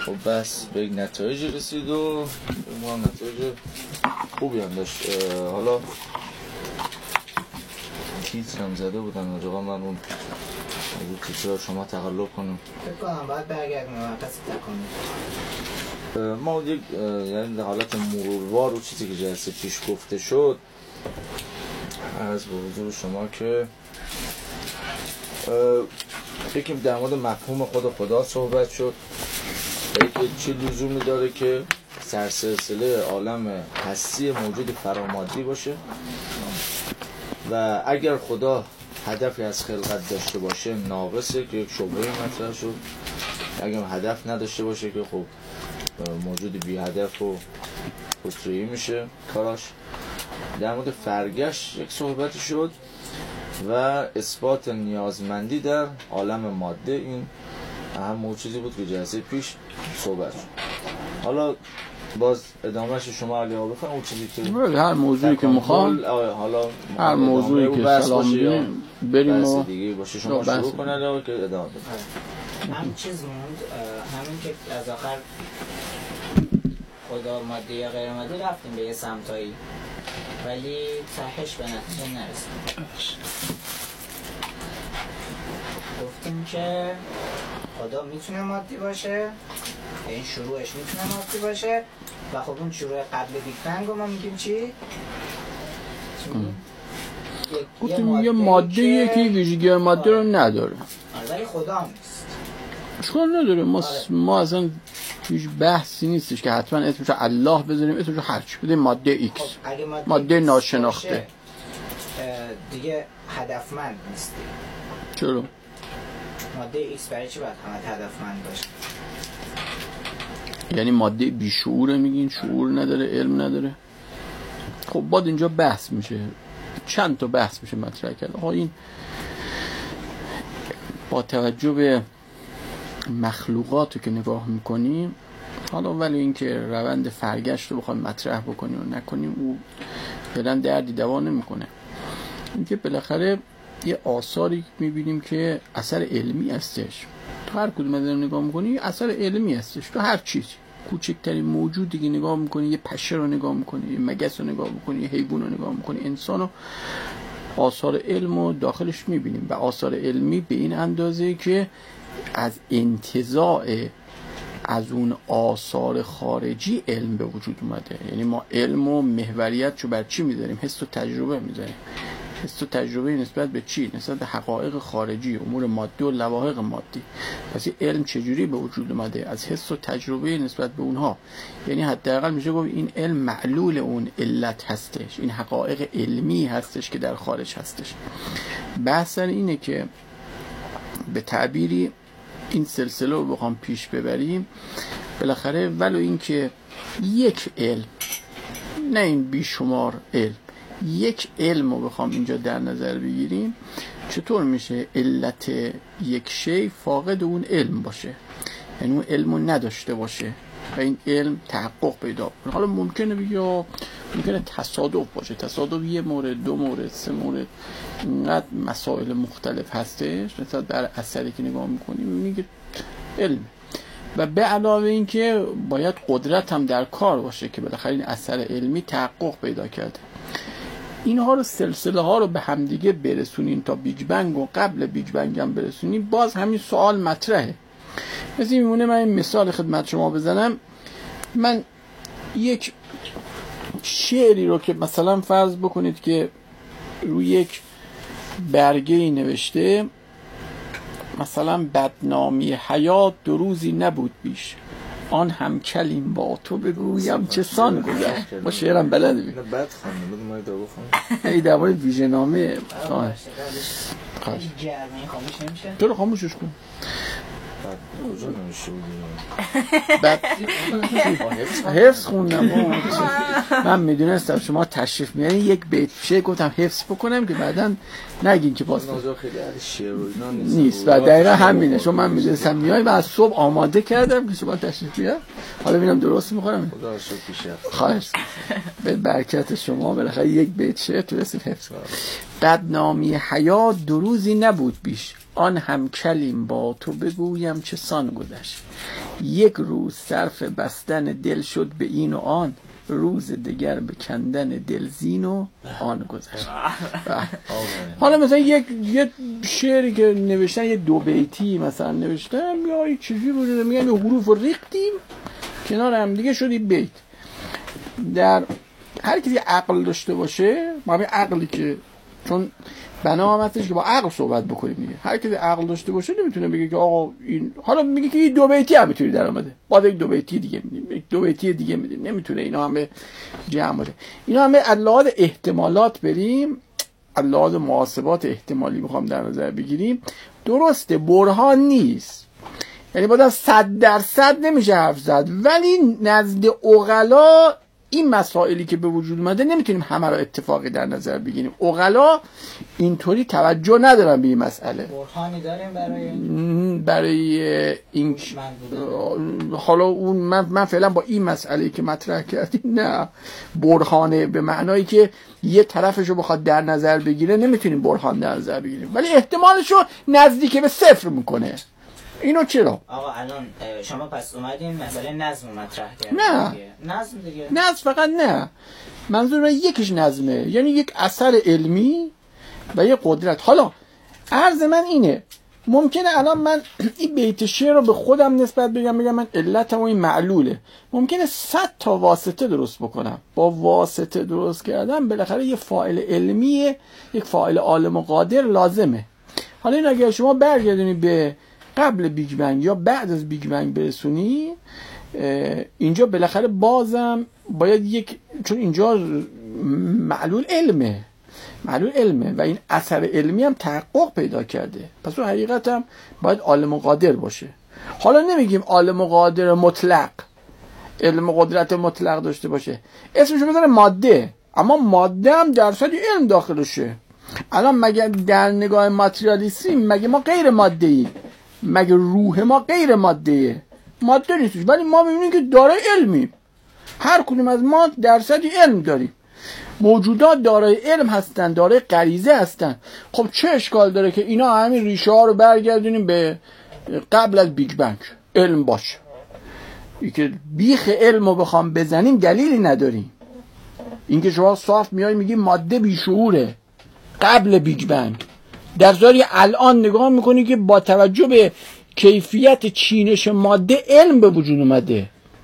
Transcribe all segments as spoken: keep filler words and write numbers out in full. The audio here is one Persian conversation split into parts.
خب بس به یک نتایج رسید و ما هم نتایج خوبی هم داشت. حالا تیتر هم زده بودن آجاقا من اون تیتر رو شما تقلب کنم فکر کنم باید برگردیم و پس تکانیم. ما یک یعنی در حالت مروروار و چیزی که جلسه پیش گفته شد عرض به حضور شما که یکیم در مورد مفهوم خود خدا صحبت شد و یکی چه لزومی داره که سرسلسله عالم هستی موجود فرامادی باشه و اگر خدا هدفی از خلقت داشته باشه ناقصه که یک شبهه مطرح شد، اگر هدف نداشته باشه که خب موجود بی هدف و خسرویی میشه کاراش. در مورد فرگشت یک صحبتی شد و اثبات نیازمندی در عالم ماده، این اهم چیزی بود که جلسه پیش صحبت شد. حالا باز ادامهش شما علی آقا بفرمایید. اون چیزی که بله هر موضوعی که میخوام، حالا هر موضوعی که سلام بگیم بریم و دیگه باشه شما شروع کنید که ادامه بدید. هم چیز موند، همین که از آخر خدا ماده یا غیر ماده رفتیم به یه سمتایی ولی تهش به نتیجه نرسیم. گفتیم که خدا میتونه مادی باشه، این شروعش میتونه مادی باشه و خب اون شروع قبل بیگ بنگ رو ما میگیم چی؟ گفتیم یه ماده یکی ویژگی ماده رو نداره ولی خدا هم نیست، اشکال نداره. ما ما اصلا هیچ بحثی نیستش که حتما اسمش الله بذاریم، اسمش هرچی بدیم ماده ایکس، خب ماده, ماده ناشناخته دیگه هدفمند نیست. چرا؟ ماده ایکس برای چی باید همه هدفمند باشه؟ یعنی ماده بیشعوره میگین، شعور نداره، علم نداره. خب بعد اینجا بحث میشه، چند تا بحث میشه مطرح کرد. آقا این با توجه به مخلوقاتو که نگاه میکنیم، حالا ولی اینکه روند فرگشت رو بخوایم مطرح بکنیم و نکنیم او فعلا دردی دوا نمیکنه. اینکه بالاخره یه آثاری میبینیم که اثر علمی هستش، تو هر کدوم از اینا نگاه میکنی اثر علمی هستش، تو هر چیزی کوچکترین موجودی که نگاه میکنی، یه پشه رو نگاه میکنی، یه مگس رو نگاه میکنی، یه حیوان رو نگاه میکنی، انسان رو آثار علم رو داخلش میبینیم و آثار علمی به این اندازه که از انتزاع از اون آثار خارجی علم به وجود اومده. یعنی ما علم و محوریت رو بر چی میذاریم؟ حس و تجربه میذاریم. حس و تجربه نسبت به چی؟ نسبت به حقایق خارجی، امور مادی و لواحق مادی. پس این علم چجوری به وجود اومده؟ از حس و تجربه نسبت به اونها. یعنی حداقل میشه گفت این علم معلول اون علت هستش، این حقایق علمی هستش که در خارج هستش. بحث اینه که به تعبیری این سلسله رو بخوام پیش ببریم، بالاخره ولو این که یک علم، نه این بیشمار علم، یک علم رو بخوام اینجا در نظر بگیریم، چطور میشه علت یک شی فاقد اون علم باشه، یعنی اون علم رو نداشته باشه و این علم تحقق پیدا کنه. حالا ممکنه بگه ممکنه تصادف باشه، تصادف یه مورد، دو مورد، سه مورد، اینقدر مسائل مختلف هستش مثلا در اثری که نگاه میکنیم میبینی که علم. و به علاوه این که باید قدرت هم در کار باشه که بالاخره این اثر علمی تحقق پیدا کرده. اینها رو سلسله ها رو به همدیگه برسونین تا بیگ بنگ و قبل بیگ بنگ هم برسونین، باز همین سوال مطرحه. مثل این میمونه من این مثال خدمت شما بزنم، من یک شعری رو که مثلا فرض بکنید که روی یک برگه‌ای نوشته مثلا بدنامی حیات دو روزی نبود بیش، آن هم کلیم با تو بگویم چه سان گذشت. با شعرم بلد بید بد خانده بود ما دارو خانده ای دوای ویژه نامه تو رو خاموشش کن. کجا نمیشه بودی؟ بعد حفظ خوندم. من میدونستم شما تشریف میارین یک بیت شه، گفتم حفظ بکنم که بعداً نگین که باز خیلی شعر و اینا نیست. و دقیقا همینه، چون من میدونستم میای و از صبح آماده کردم که شما تشریف بیار. حالا ببینم درست میخورم. خدا رو شکر پیشرفت. خواهش به برکت شما بالاخره یک بیت شه تو رسید حفظ. بدنامی حیات دو روزی نبود بیش، آن هم کلیم با تو بگویم چه سان گذشت. یک روز صرف بستن دل شد به این و آن، روز دیگر به کندن دل زین و آن گذشت. حالا مثلا یک یه شعری که نوشتن، یه دو بیتی مثلا نوشتن، یا یه چیزی بوده میگن یه حروف رو ریختیم کنار هم دیگه شد یه بیت. در هر کسی عقل داشته باشه، ما همین عقلی که چون بنا هم هستش که با عقل صحبت بکنیم دیگه، هر کسی عقل داشته باشه نمیتونه بگه که آقا این، حالا میگه که این دو بیتی هم میتونی در آمده، بعد یک دو بیتی دیگه میدیم، یک دو بیتی دیگه میدیم، نمیتونه اینا همه جمع بده. اینا همه از لحاظ احتمالات بریم، از لحاظ محاسبات احتمالی میخوام در نظر بگیریم، درسته برهان نیست، یعنی باید صد درصد نمیشه حرف زد، ولی نزد عقلا این مسائلی که به وجود اومده نمیتونیم همه رو اتفاقی در نظر بگیریم. عقلا اینطوری توجه ندارن به این مسئله. برهانی داریم برای برای این حالا اون من من فعلا با این مسئله که مطرح کردیم نه برهانه به معنایی که یه طرفشو بخواد در نظر بگیره نمیتونیم برهان در نظر بگیریم، ولی احتمالشو نزدیک به صفر میکنه. اینو چرا؟ آقا الان شما پس اومدین مسئله نظم مطرح کردین. نه دیگه. نظم دیگه. نظم فقط نه. منظور من یکیش نظمه، یعنی یک اثر علمی و یک قدرت. حالا عرض من اینه، ممکنه الان من این بیت شعر رو به خودم نسبت بگم بگم من علتم و این معلوله، ممکنه صد تا واسطه درست بکنم، با واسطه درست کردم بالاخره یه فاعل علمیه، یک فاعل عالم و قادر لازمه. حالا این اگر شما برگردونی به قبل بیگ بنگ یا بعد از بیگ بنگ برسونی، اینجا بالاخره بازم باید یک، چون اینجا معلول علمه معلول علمه و این اثر علمی هم تحقق پیدا کرده، پس اون حقیقت هم باید عالم و قادر باشه. حالا نمیگیم عالم و قادر مطلق، علم و قدرت مطلق داشته باشه، اسمشو بذاره ماده، اما ماده هم درصدی علم داخلشه. الان مگه در نگاه ماتریالیستی مگه ما غیر ماده ای؟ مگه روح ما غیر ماده ماده نیستش، ولی ما میبینیم که دارای علمیم، هر کدوم از ما درصدی علم داریم، موجودات دارای علم هستن، دارای غریزه هستن. خب چه اشکال داره که اینا همین ریشه ها رو برگردونیم به قبل از بیگ بنگ علم باشه؟ ای که بیخ علم رو بخوام بزنیم دلیلی نداریم. اینکه شما صاف میای میگی ماده بیشعوره قبل بیگ بنگ، در ضمن الان نگاه میکنی که با توجه به کیفیت چینش ماده علم به وجود اومده،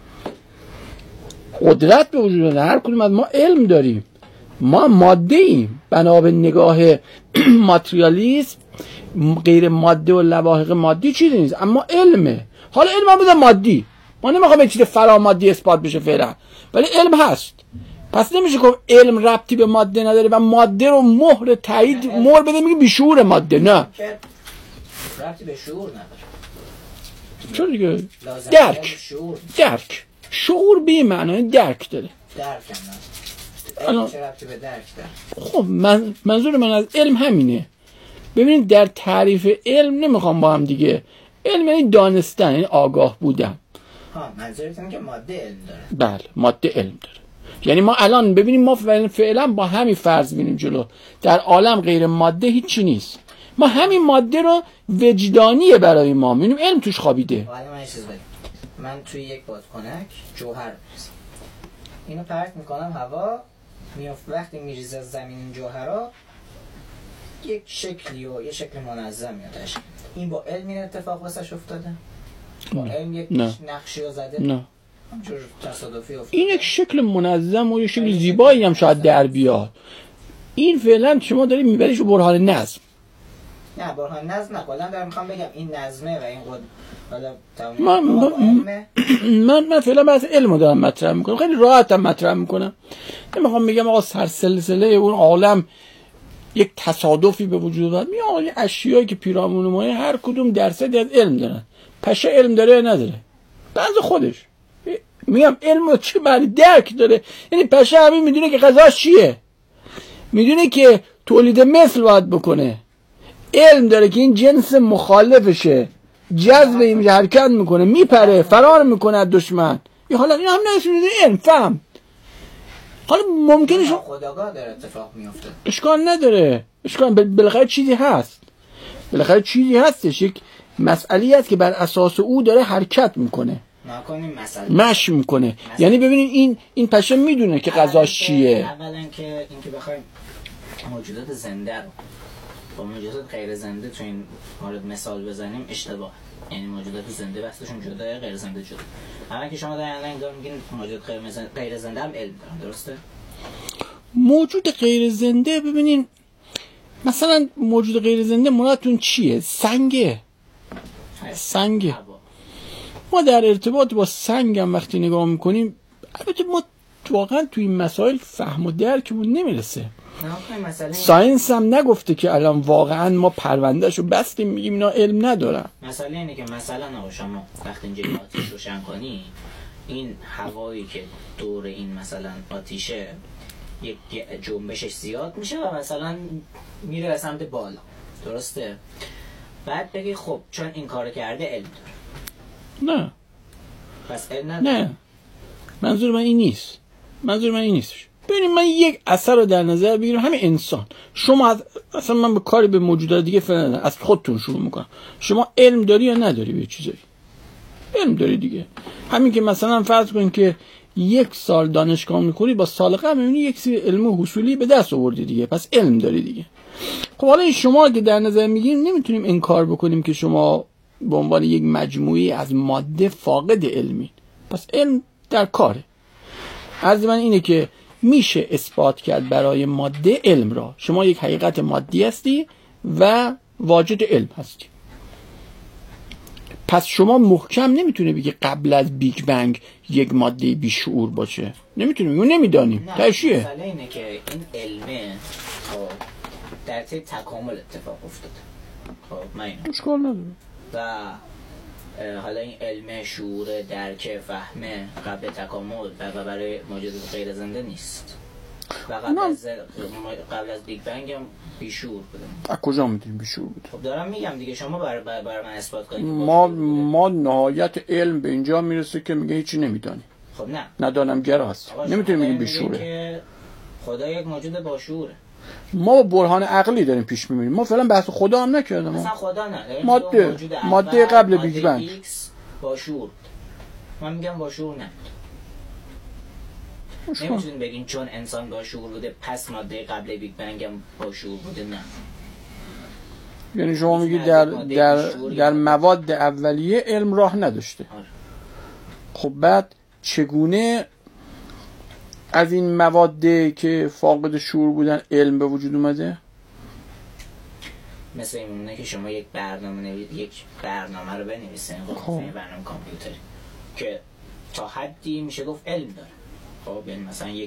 قدرت به وجود اومده، هر کدوم از ما علم داریم، ما ماده ایم. بنا به نگاه ماتریالیسم غیر ماده و لواحق مادی چیزی نیست، اما علمه. حالا علم هم بذار مادی، ما نمیخوام یه چیز فرامادی اثبات بشه فعلا، ولی علم هست. پس نمیشه که علم ربطی به ماده نداره و ماده رو مهر تایید مهر بده میگه بیشعور ماده، نه ربطی به شعور نداره. چون دیگه درک درک شعور به این معنی درک داره. درک هم نه. چه ربطی به درک داره؟ خب من منظور من از علم همینه. ببینید در تعریف علم نمیخوام با هم دیگه، علم یعنی دانستن، یعنی آگاه بودن. ها منظورتون که ماده علم داره؟ بله ماده علم داره. یعنی ما الان ببینیم ما فعلا با همین فرض بینیم جلو، در عالم غیر ماده هیچی نیست، ما همین ماده رو وجدانیه برای ما میبینیم، علم توش خوابیده. حالا من یه چیز بگم، من توی یک بادکنک جوهر می‌ریزم، اینو پرت میکنم هوا میافت، وقتی میریزه از زمین این جوهرها یک شکلی و یه شکل منظم میادش. این با علم این اتفاق واسش افتاده؟ با علم یک نقشی رو زده؟ نه همچون تصادفی افتاده. این یک شکل منظم و یک شکل زیبایی هم شاید در بیاد. این فعلا شما دارید میبریش رو برهان نظم. نه برهان نظم نه، کلا دارم میخوام بگم این نظمه و این قد حالا من من, من من فعلا بحث علمو دارم مطرح میکنم، خیلی راحتم مطرح میکنم. نمیخوام بگم آقا سرسلسله اون عالم یک تصادفی به وجود اومد. میگم آقا این اشیایی که پیرامون ما هر کدوم درصدی از علم دارن. پشه علم داره یا نداره؟ بعض خودش میگم علم چی معنی درک داره، یعنی پشه همین میدونه که غذاش چیه، میدونه که تولید مثل باید بکنه، علم داره که این جنس مخالفشه، جذب این حرکت میکنه، میپره، فرار میکنه از دشمن. این حالا این هم نشونه علم فهم. حالا ممکنه شما خودآگاه داره اتفاق میفته، اشکال نداره، اشکال بالاخره چیزی هست. بالاخره چیزی هستش، یک مسئله هست که بر اساس او داره حرکت میکنه، نکنیم مثلا مشی میکنه مثلا. یعنی ببینید این این پشه میدونه که غذاش چیه. اولا که اینکه بخوایم موجودات زنده رو با موجودات غیر زنده تو این مورد مثال بزنیم اشتباه. یعنی موجودات زنده بحثشون جدا، غیر زنده جدا. اولا که شما در الان دارین میگین موجود غیر زنده غیر زنده هم علم دارن، درسته؟ موجود غیر زنده ببینین مثلا موجود غیر زنده مرادتون چیه؟ سنگه. سنگه. ما در ارتباط با سنگ هم وقتی نگاه میکنیم، البته ما واقعا تو این مسائل فهم و درکمون نمیرسه. ساینس هم نگفته که الان واقعا ما پروندهشو بستیم میگیم اینا علم ندارن. مسئله اینه که مثلا شما وقتی اینجا آتیش روشن کنی، این هوایی که دور این مثلا آتیشه یک جنبشش زیاد میشه و مثلا میره به سمت بالا، درسته؟ بعد بگی خب چون این کارو کرده علم داره. نه پس علم نداره. نه منظور من این نیست. منظور من این نیستش. ببینید من یک اثر رو در نظر بگیرم، همین انسان. شما از اصلا من به کاری به موجودات دیگه فعلا از خودتون شروع میکنم. شما علم داری یا نداری به چیزایی؟ علم داری دیگه. همین که مثلا فرض کن که یک سال دانشگاه میخونی، با سال قبل میبینی یک سری علم حصولی به دست آوردی دیگه، پس علم داری دیگه. خب حالا شما که در نظر میگیریم نمیتونیم انکار بکنیم که شما به عنوان یک مجموعی از ماده فاقد علمی، پس علم در کاره. عرض من اینه که میشه اثبات کرد برای ماده علم را. شما یک حقیقت مادی هستی و واجد علم هستی، پس شما محکم نمیتونه بگی قبل از بیگ بنگ یک ماده بی شعور باشه. نمیتونه بگی، نمیدانیم. تشیه مسئله اینه که این علمه خب در طی تکامل اتفاق افتاده. خب من اینو اشکال نداره. و حالا این علم شعور درک فهمه قبل تکامل و برای موجودات غیر زنده نیست و قبل از قبل از بیگ بنگ هم بیشعور بوده. از کجا میدونیم بیشعور بوده؟ خب دارم میگم دیگه، شما برای بر بر من اثبات کنید. ما ما نهایت علم به اینجا میرسه که میگه هیچی نمیدونی. خب نه ندانم گرا هست. نمیتونیم بگیم بیشعوره. که خدا یک موجود با شعوره. ما با برهان عقلی داریم پیش می‌بریم. ما فعلا بحث خدا هم نکردیم. مثلا خدا نه. ماده ماده قبل بیگ بنگ با شعور. من میگم با شعور نه. نمیتونین بگین چون انسان با شعور بوده پس ماده قبل بیگ بنگ هم با شعور بوده. نه. یعنی شما میگی در در در مواد اولیه علم راه نداشته. آره. خب بعد چگونه از این مواد که فاقد شعور بودن علم به وجود اومده؟ مثل اینه که شما یک برنامه نوید یک برنامه رو بنویسین، خب برنامه کامپیوتری که تا حدی میشه گفت علم داره. خب یعنی مثلا یک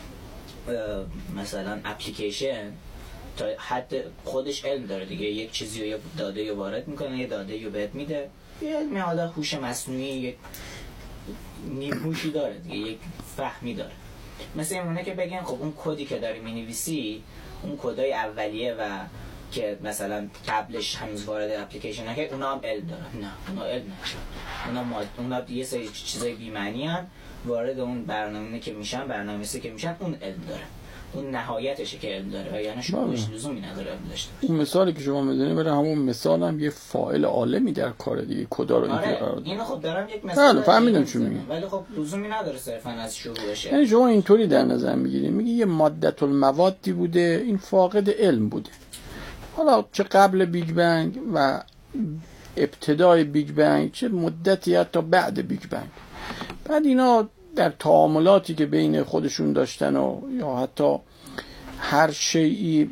مثلا اپلیکیشن تا حد خودش علم داره دیگه، یک چیزی رو یه داده رو وارد میکنه، یه داده رو بهت میده، یه علمی حالا هوش مصنوعی یک نیم هوشی داره دیگه، یک فهمی داره. مثل اینه که بگن خب اون کدی که داری مینویسی، اون کدای اولیه و که مثلا قبلش هنوز وارد اپلیکیشن نکرد، اونا هم علم دارن. نه اونا علم نشون، اونا ماد... اونا یه سری چیزای بی‌معنی ان وارد اون برنامه‌ای که میشن، برنامه‌نویسی که میشن، اون علم داره، اون نهایتشه که علم داره و یعنی شما لزومی نداره علم داشته باشه. اون مثالی که شما می‌زنید برای همون مثال هم یه فاعل عالمی در کار دیگه، کدا رو اینجوری قرار داد. اینو خب دارم یک مثال. نه فهمیدم چی میگی، ولی خب لزومی نداره صرفا از شروع بشه. یعنی شما اینطوری در نظر میگیرید، میگی یه ماده الموادی بوده، این فاقد علم بوده. حالا چه قبل بیگ بنگ و ابتدای بیگ بنگ، چه مدتی حتی بعد بیگ بنگ، بعد اینا در تعاملاتی که بین خودشون داشتن و یا حتی هر شیئی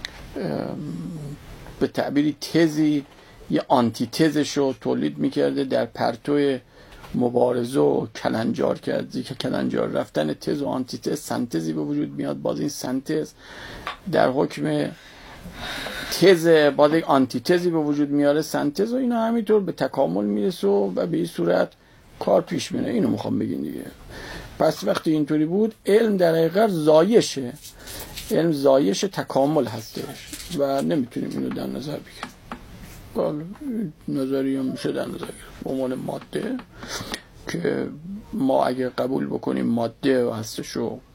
به تعبیری تزی یه آنتی تزش رو تولید میکرده در پرتو مبارزه و کلنجار کردی که کلنجار رفتن تز و آنتی تز سنتزی به وجود میاد. باز این سنتز در حکم تز باز یک آنتی تزی به وجود میاره، سنتز و اینا همینطور به تکامل میرسه و به این صورت کار پیش میره. اینو میخوام بگین دیگه. پس وقتی اینطوری بود علم در حقیقت زایشه، علم زایش تکامل هستش و نمیتونیم اینو در نظر بگیریم. بله نظری هم میشه در نظر بگیریم به عنوان ماده که ما اگه قبول بکنیم ماده و هستشو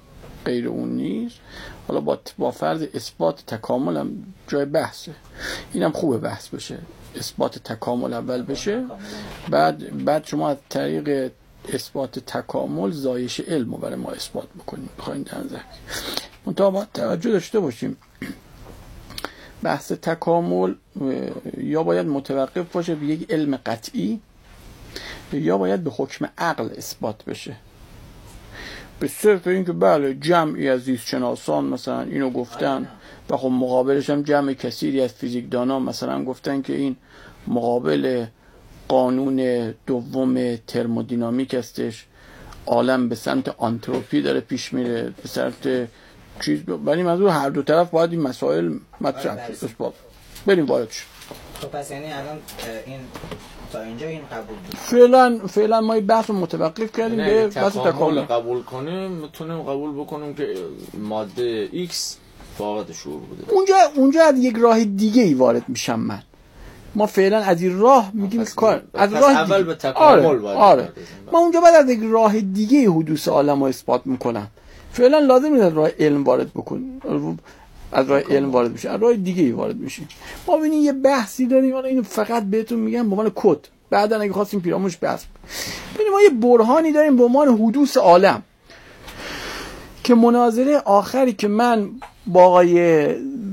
غیر اون نیست. حالا با با فرض اثبات تکامل هم جای بحثه، اینم خوبه بحث بشه، اثبات تکامل اول بشه، بعد بعد شما از طریق اثبات تکامل زایش علم رو برای ما اثبات بکنیم. بخواین در نظر منتها باید توجه داشته باشیم بحث تکامل یا باید متوقف باشه به یک علم قطعی یا باید به حکم عقل اثبات بشه. به صرف اینکه بله جمعی از زیست شناسان مثلا اینو گفتن و خب مقابلش هم جمع کثیری از فیزیکدانا مثلا گفتن که این مقابل قانون دوم ترمودینامیک هستش، عالم به سمت آنتروپی داره پیش میره، به سمت چیز، ولی منظور هر دو طرف باید این مسائل مطرح اثبات بریم وارد شیم. خب پس یعنی الان این تا اینجا این قبول بود. فعلا فعلا ما این بحث رو متوقف کردیم به بحث تکامل. قبول کنیم میتونیم قبول بکنیم که ماده X فاقد شعور بوده. اونجا اونجا از یک راه دیگه ای وارد میشم من. ما فعلا از این راه میگیم کار از راه اول دیگه. به تکامل آره. باید آره. ما اونجا بعد از یک راه دیگه حدوث عالم رو اثبات میکنم. فعلا لازم نیست از راه علم وارد بکنیم، از راه علم وارد بشه، از راه دیگه ای وارد میشیم. ما ببینید یه بحثی داریم، حالا اینو فقط بهتون میگم به عنوان کد، بعدا اگه خواستیم پیرامونش بحث ببینید. ما یه برهانی داریم به عنوان حدوث عالم که مناظره آخری که من با آقای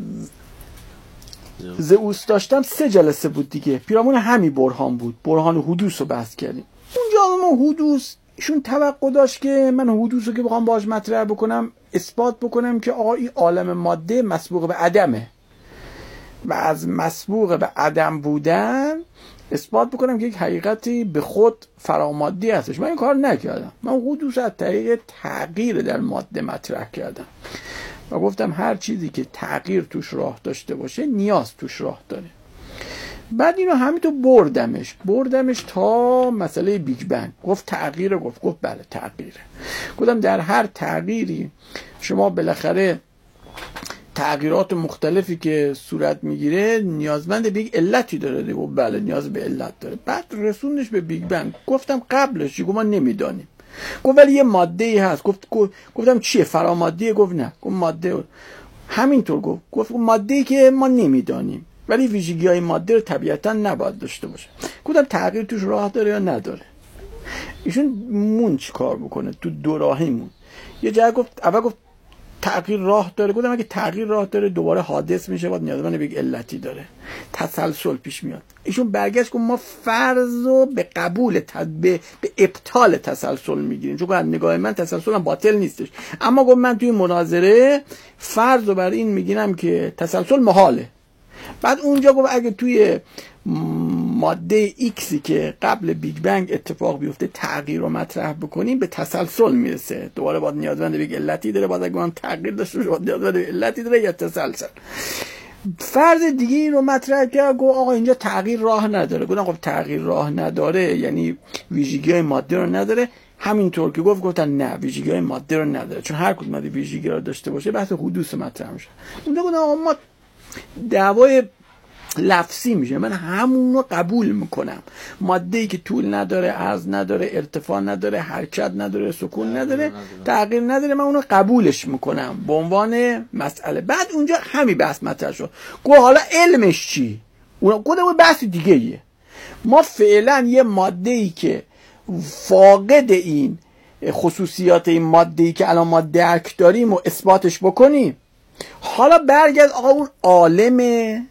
زئوس داشتم سه جلسه بود دیگه، پیرامون همین برهان بود، برهان حدوث رو بحث کردیم. اونجا ما حدوث ایشون توقع داشت که من حدوث رو که بخوام باهاش مطرح بکنم اثبات بکنم که آقا این عالم ماده مسبوق به عدمه و از مسبوق به عدم بودن اثبات بکنم که یک حقیقتی به خود فرامادی هستش. من این کار نکردم، من حدوث از طریق تغییر در ماده مطرح کردم و گفتم هر چیزی که تغییر توش راه داشته باشه نیاز توش راه داره. بعد اینو همینطور بردمش بردمش تا مسئله بیگ بنگ. گفت تغییره، گفت گفت بله تغییره. گفتم در هر تغییری شما بالاخره تغییرات مختلفی که صورت میگیره نیازمند به یک علتی داره. گفت بله نیاز به علت داره. بعد رسوندش به بیگ بنگ. گفتم قبلش گفت ما نمیدانیم. گفت ولی یه ماده ای هست. گفت گفتم چیه؟ فرامادیه؟ گفت نه. گفت ماده. همینطور گفت گفت ماده ای که ما نمیدانیم ولی ویژگی های ماده رو طبیعتا نباید داشته باشه. گفتم تغییر توش راه داره یا نداره؟ ایشون مون چی کار بکنه تو دو راهی مون. یه جایی گفت اول گفت تغییر راه داره. گفتم اگه تغییر راه داره دوباره حادث میشه، باید نیازمند به یک علتی داره، تسلسل پیش میاد. ایشون برگشت گفت ما فرض رو به قبول به, به ابطال تسلسل میگیریم، چون از نگاه من تسلسل هم باطل نیستش، اما گفت من توی مناظره فرض رو بر این میگیرم که تسلسل محاله. بعد اونجا گفت اگه توی ماده ایکسی که قبل بیگ بنگ اتفاق بیفته تغییر رو مطرح بکنیم به تسلسل میرسه، دوباره باید نیازمند به علتی داره، باید اگه من تغییر داشته باشه باید نیازمند به علتی داره یا تسلسل. فرض دیگه این رو مطرح کرد، گفت آقا اینجا تغییر راه نداره. گفتم خب تغییر راه نداره یعنی ویژگی‌های ماده رو نداره. همینطور که گفت گفتن نه ویژگی‌های ماده رو نداره، چون هر کدوم از ویژگی رو داشته باشه بحث حدوث مطرح میشه. اونجا گفتم آقا ما دعوای لفظی میشه، من همون رو قبول میکنم. ماده‌ای که طول نداره، عرض نداره، ارتفاع نداره، حرکت نداره، سکون نداره، تغییر نداره، من اونو قبولش میکنم به عنوان مسئله. بعد اونجا همین بحث مطرح شد. گفت حالا علمش چی؟ اون گفت اون بحث دیگه ایه. ما فعلا یه ماده‌ای که فاقد این خصوصیات این ماده‌ای که الان ما درک داریم و اثباتش بکنیم. حالا برگرد آقا اون عالمه،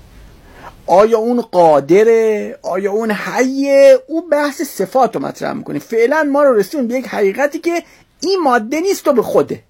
آیا اون قادره، آیا اون حیه، اون بحث صفات رو مطرح میکنیم. فعلا ما رو رسیدیم به یک حقیقتی که این ماده نیست و به خوده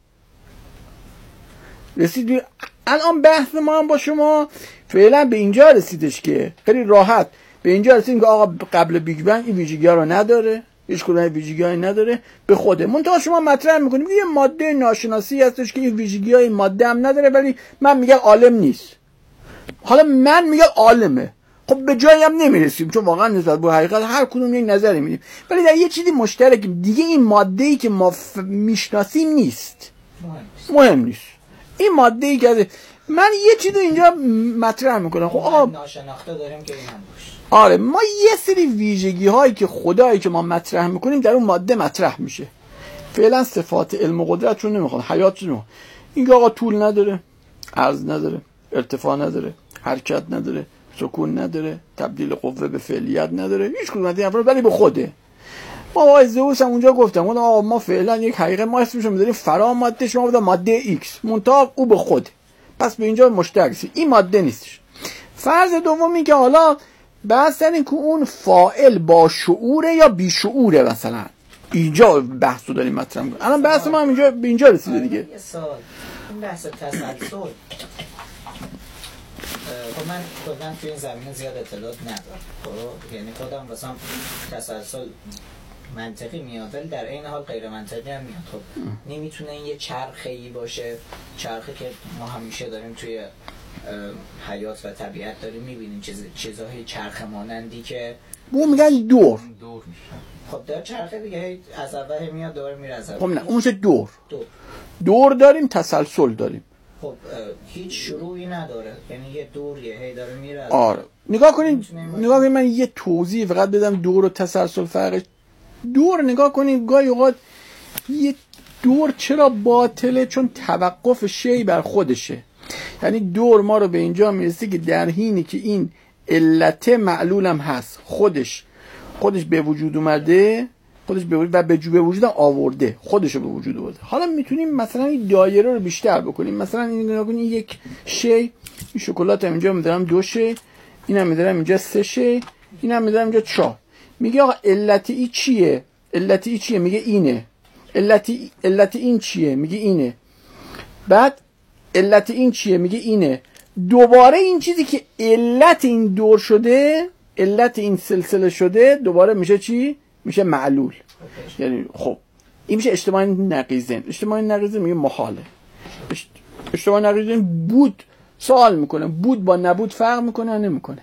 رسیدیم. الان بحث ما هم با شما فعلا به اینجا رسیدش که خیلی راحت به اینجا رسیدیم که آقا قبل بیگ بنگ این ویژگی ها رو نداره، هیچ کدوم از ویژگی های نداره، به خوده. منتها شما مطرح میکنیم یه ماده ناشناسی هستش که این ویژگی های ماده هم نداره ولی من میگم عالم نیست. حالا من میگم عالمه، خب به جایی هم نمیرسیم چون واقعا نسبت به حقیقت هر کدوم یک نظری میدیم، ولی در یه چیزی مشترک دیگه این ماده‌ای که ما ف... میشناسیم نیست، مهم نیست. این ماده‌ای که من یه چیزو اینجا مطرح میکنم، خب آقا ناشناخته داریم که این هم باشه. آره ما یه سری ویژگی هایی که خدایی که ما مطرح میکنیم در اون ماده مطرح میشه. فعلا صفات علم و قدرت رو نمیخواد، حیات رو نمیخواد. این آقا طول نداره، عرض نداره، ارتفاع نداره، حرکت نداره، سکون نداره، تبدیل قوه به فعلیت نداره، هیچ کدوم از این افراد، ولی به خوده. ما آقای زئوس هم اونجا گفتم گفتم آقا ما فعلا یک حقیقت ما اسمش رو میذاریم فرا ماده، شما بوده ماده ایکس منتها او به خود، پس به اینجا مشترک این ماده نیستش. فرض دومی که حالا بحث این که اون فاعل با شعوره یا بی شعوره، مثلا اینجا بحث رو داریم مطرح می‌کنیم. الان بحث ما هم اینجا به اینجا رسیده دیگه. یه سوال، این بحث تسلسل خب من خودم توی این زمینه زیاد اطلاعات ندارم، خب یعنی خودم واسم تسلسل منطقی میاد ولی در این حال غیر منطقی هم میاد. خب نمیتونه این یه چرخه‌ای باشه، چرخه که ما همیشه داریم توی حیات و طبیعت داریم میبینیم، چیز چیزهای چرخه مانندی که بو میگن دور دور میشه. خب در چرخه دیگه از اول میاد دوباره میره از اول. خب نه اون میشه دور. دور دور داریم، تسلسل داریم. خب هیچ شروعی نداره، یعنی یه دوریه هی داره میره. آره نگاه کنین نگاه کنین من یه توضیح فقط بدم دور و تسلسل فرقش. دور نگاه کنین گاهی اوقات یه دور چرا باطله؟ چون توقف شی بر خودشه. یعنی دور ما رو به اینجا میرسه که در حینی که این علت معلولم هست، خودش خودش به وجود اومده، خودش به وجود و به جو به وجود آورده، خودش رو به وجود آورده. حالا میتونیم مثلا این دایره رو بیشتر بکنیم. مثلا این نگاه کنید یک شی، این شکلات هم اینجا میذارم دو شی، اینم میذارم اینجا سه شی، اینم میذارم اینجا چهار. میگه آقا علت ای چیه؟ علت ای چیه؟ میگه اینه. علت علت این چیه؟ میگه اینه. بعد علت این چیه؟ میگه اینه. دوباره این چیزی که علت این دور شده، علت این سلسله شده، دوباره میشه چی؟ میشه معلول. یعنی خب این میشه اجتماع نقیضین. اجتماع نقیضین میگه محاله. اجتماع نقیضین بود سوال میکنه، بود با نبود فرق میکنه نمیکنه؟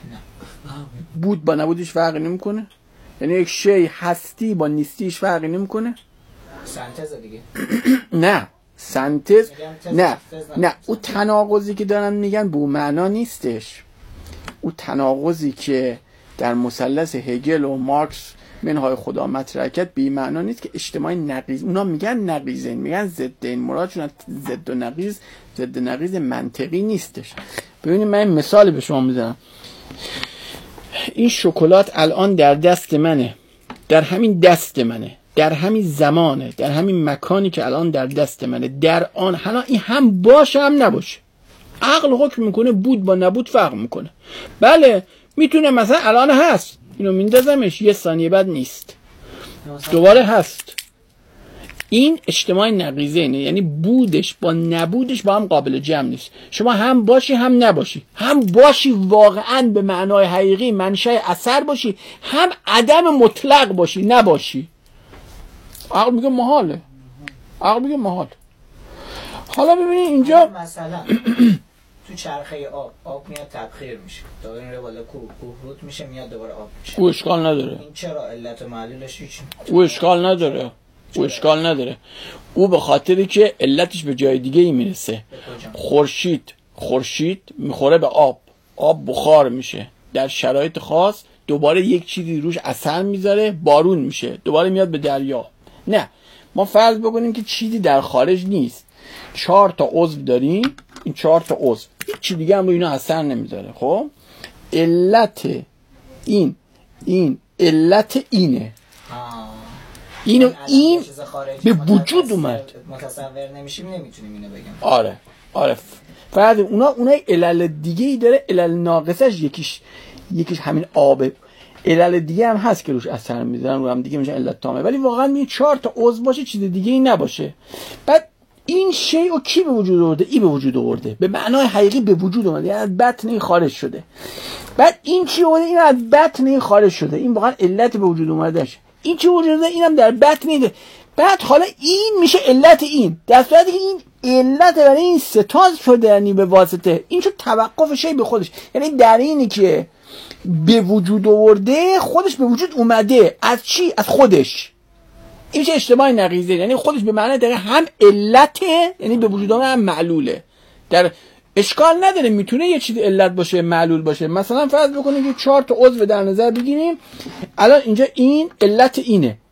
بود با نبودش فرقی نمیکنه. یعنی یک شی هستی با نیستیش فرقی نمیکنه. سنتز دیگه. نه سنتز نه نه او تناقضی که دارن میگن به اون معنا نیستش. او تناقضی که در مثلث هگل و مارکس منهای خدا مطرح کرد به این معنا نیست که اجتماع نقیض. اونا میگن نقیضین، میگن ضد این مراد، چون ضد و نقیض ضد نقیض منطقی نیستش. ببینید من این مثال به شما میزنم. این شکلات الان در دست منه، در همین دست منه، در همین زمانه، در همین مکانی که الان در دست منه، در آن حالا این هم باشه هم نباشه. عقل حکم میکنه بود با نبود فرق میکنه. بله میتونه مثلا الان هست، اینو میندازمش یه ثانیه بعد نیست، دوباره هست. این اجتماع نقیضه اینه، یعنی بودش با نبودش با هم قابل جمع نیست. شما هم باشی هم نباشی، هم باشی واقعا به معنای حقیقی منشأ اثر باشی، هم عدم مطلق باشی نباشی. عقل میگه محاله. عقل میگه محال. حالا ببینید اینجا مثلا تو چرخه آب آب میاد تبخیر میشه، دوباره میره بالا کوه، کوه رود میشه میاد دوباره آب میشه. او اشکال نداره. این چرا علت و معلولش هیچ؟ او اشکال نداره. او اشکال نداره. او به خاطری که علتش به جای دیگه ای میرسه. خورشید خورشید میخوره به آب، آب بخار میشه، در شرایط خاص دوباره یک چیزی روش اثر میذاره، بارون میشه، دوباره میاد به دریا. نه ما فرض بکنیم که چیزی در خارج نیست، چهار تا عضو داریم، این چهار تا عضو هیچ چیز دیگه هم رو اینا اثر نمیذاره. خب علت این این علت اینه. آه. اینو این به وجود اومد، متصور نمیشیم، نمیتونیم اینو بگیم. آره آره فرض اونا اونها علل دیگه ای داره، علل ناقصش یکیش یکیش همین آبه، علل دیگه هم هست که روش اثر میذارن رو هم دیگه میشه علت تامه، ولی واقعا می چهار تا عضو باشه چیز دیگه ای نباشه. بعد این شی رو کی به وجود آورده؟ ای به وجود آورده، به معنای حقیقی به وجود اومده، یعنی از بطن خارج شده. بعد این چی اومده؟ این از بطن خارج شده، این واقعا علت به وجود اومدهش. این چی وجود داره؟ اینم در بطن میده. بعد حالا این میشه علت این، در صورتی که این علت برای این ستاز شده، یعنی به واسطه این چون توقف شی به خودش، یعنی در اینی که به وجود آورده خودش به وجود اومده. از چی؟ از خودش. این میشه اجتماع نقیضه، یعنی خودش به معنی داره هم علته، یعنی به وجود آمده، هم معلوله. در اشکال نداره میتونه یه چیز علت باشه معلول باشه. مثلا فرض بکنید که چهار تا عضو در نظر بگیریم، الان اینجا این علت اینه،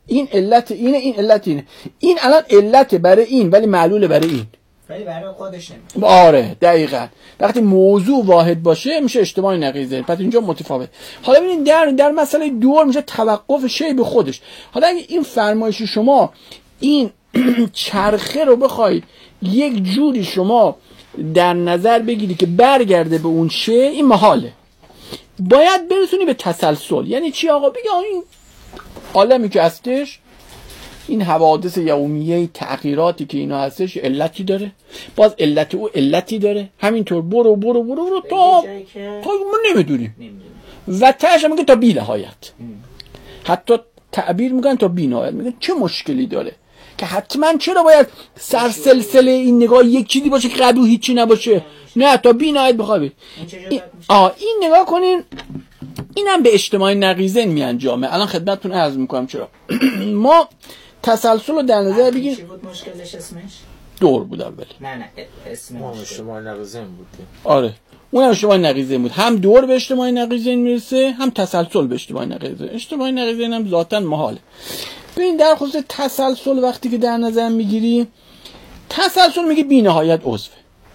این علت اینه، این علت اینه. این الان علت برای این ولی معلول برای این، ولی برای خودش نمیشه. آره دقیقاً. وقتی موضوع واحد باشه میشه اجتماع نقیضه. پس اینجا متفاوت. حالا ببینید در در مسئله دور میشه توقف شی به خودش. حالا اگه این فرمایش شما این چرخه رو بخوای یک جوری شما در نظر بگیری که برگرده به اون شی، این محاله. باید برسونی به تسلسل. یعنی چی آقا؟ بگی این عالمی که هستش، این حوادث یومیه، تغییراتی که اینا هستش علتی داره، باز علت او علتی داره، همینطور برو برو برو برو تا تا ما نمیدونیم و تهش میگه تا بی نهایت. حتی تعبیر میگن تا بی نهایت. میگن چه مشکلی داره که حتما چرا باید سرسلسله این نگاه یک چیزی باشه که قبل هیچی نباشه؟ نه تا بی نهایت بخوابید. این آ این نگاه کنین، اینم به اجتماع نقیضین میانجامه. الان خدمتتون عرض میکنم چرا. ما تسلسل رو در نظر بگیریم. چی بود مشکلش اسمش؟ دور بود اول. نه نه اسم ما اجتماع نقیضین بود. آره اونم اجتماع نقیضین بود. هم دور به اجتماع نقیضین میرسه، هم تسلسل به اجتماع نقیضین. اجتماع نقیضین هم ذاتاً محاله. ببین در خصوص تسلسل وقتی که در نظر میگیری، تسلسل میگه بی نهایت عضو.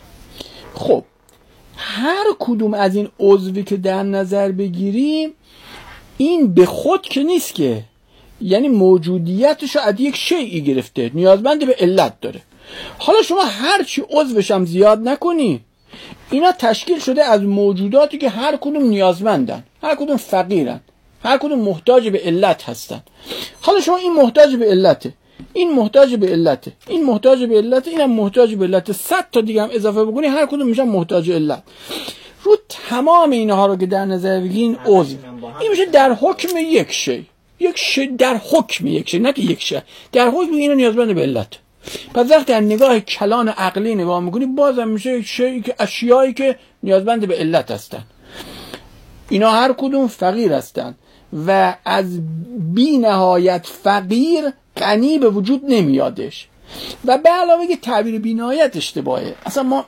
خب هر کدوم از این عضوی که در نظر بگیریم، این به خود که نیست که، یعنی موجودیتش رو از یک شیئی گرفته، نیازمند به علت داره. حالا شما هر چی عضوش هم زیاد نکنی، اینا تشکیل شده از موجوداتی که هر کدوم نیازمندن، هر کدوم فقیرن، هر کدوم محتاج به علت هستن. حالا شما این محتاج به علته، این محتاج به علته، این محتاج به علته، اینم محتاج به علته، صد تا دیگه هم اضافه بکنی هر کدوم میشن محتاج علت. رو تمام اینها رو که در نظر بگیرین عضو، این میشه در حکم یک شی. یک شی در حکم یک شی، نه که یک شی، در حکم اینو نیازمند به علت. پس وقتی در نگاه کلان عقلی نگاه میکنی، بازم میشه یک شی که اشیایی که نیازمند به علت هستن. اینا هر کدوم فقیر هستن و از بی نهایت فقیر غنی به وجود نمیادش. و به علاوه که تعبیر بی نهایت اشتباهه. اصلا ما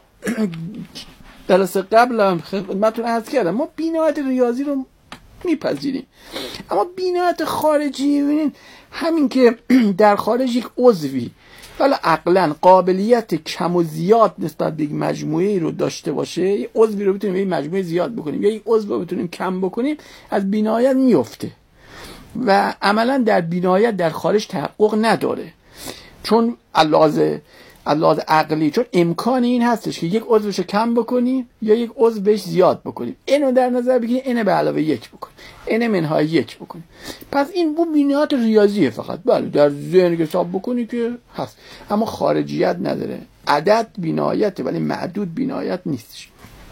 درس قبل خدمتتون عرض کردم، ما بی نهایت ریاضی رو میپذیریم، اما بی نهایت خارجی، ببینین همین که در خارج یک عضوی ولی عقلا قابلیت کم و زیاد نسبت به یک مجموعه رو داشته باشه، یک عضوی رو بتونیم به یک مجموعه زیاد بکنیم یا یک عضو رو بتونیم کم بکنیم، از بی نهایت میفته و عملا در بی نهایت در خارج تحقق نداره. چون علاوه علاوه عقلی، چون امکان این هستش که یک عضوش رو کم بکنی یا یک عضو بهش زیاد بکنی، اینو در نظر بگیری، اینو به علاوه یک بکنی، اینو منهای یک بکنی. پس این بو بینیات ریاضیه فقط. بله در ذهن که حساب بکنی که هست، اما خارجیت نداره. عدد بینایته ولی معدود بینایت نیستش.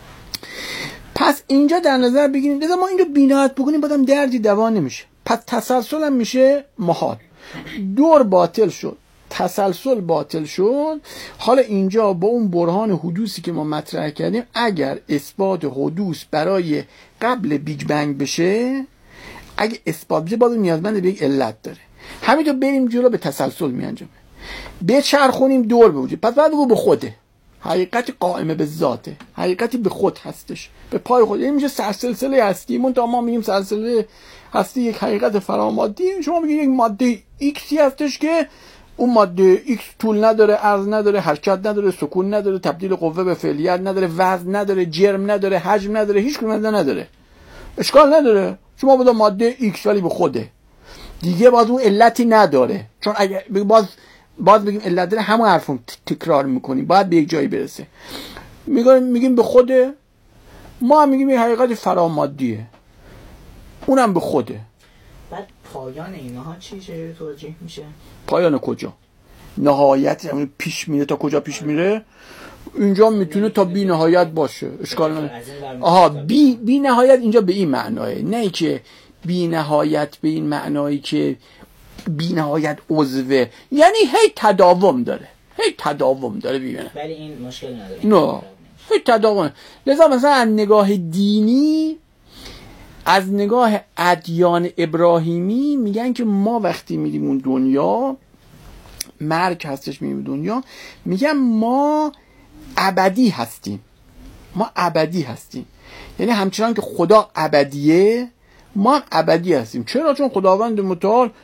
پس اینجا در نظر بگیریم لذا ما اینو بینایت بکنیم بازم دردی دوا نمیشه. پس تسلسل هم میشه محال. دور باطل شد، تسلسل باطل شد. حالا اینجا با اون برهان حدوثی که ما مطرح کردیم، اگر اثبات حدوث برای قبل بیگ بنگ بشه، اگه اثبات بشه باز نیازمند به یک علت داره. همینطور بریم جلو به تسلسل میانجامه. بچرخونیم دور به وجود، پس بعد بگو به خوده، حقیقت قائمه به ذاته، حقیقتی به خود هستش، به پای خود. این میشه سرسلسله هستی. منتها ما میگیم سرسلسله هستی یک حقیقت فرامادی، شما میگید یک ماده ایکسی هستش که اون ماده ایکس طول نداره، عرض نداره، حرکت نداره، سکون نداره، تبدیل قوه به فعلیت نداره، وزن نداره، جرم نداره، حجم نداره، هیچ کدوم نداره. اشکال نداره، شما بذار ماده ایکس ولی به خوده دیگه، باز اون علتی نداره. چون اگه باز باز بگیم علت داره، همون حرفو تکرار میکنیم، باید به یک جایی برسه. میگیم میگیم به خوده، ما هم میگیم این حقیقت فرامادیه، اونم به خوده. بعد پایان اینها چی چه توجیه میشه؟ پایان کجا؟ نهایت همون پیش میره تا کجا پیش میره؟ اینجا میتونه تا بی نهایت باشه، اشکال نداره. آها بی بی نهایت اینجا به این معناه، نه که بی نهایت به این معنایی که بی نهایت عضوه، یعنی هی تداوم داره، هی تداوم داره ببینه. ولی این مشکل نداره. نه هی تداوم. لذا مثلا از نگاه دینی، از نگاه ادیان ابراهیمی میگن که ما وقتی میریم اون دنیا، مرگ هستش میریم دنیا، میگن ما ابدی هستیم، ما ابدی هستیم. یعنی همچنان که خدا ابدیه، ما هم ابدی هستیم. چرا؟ چون خداوند متعال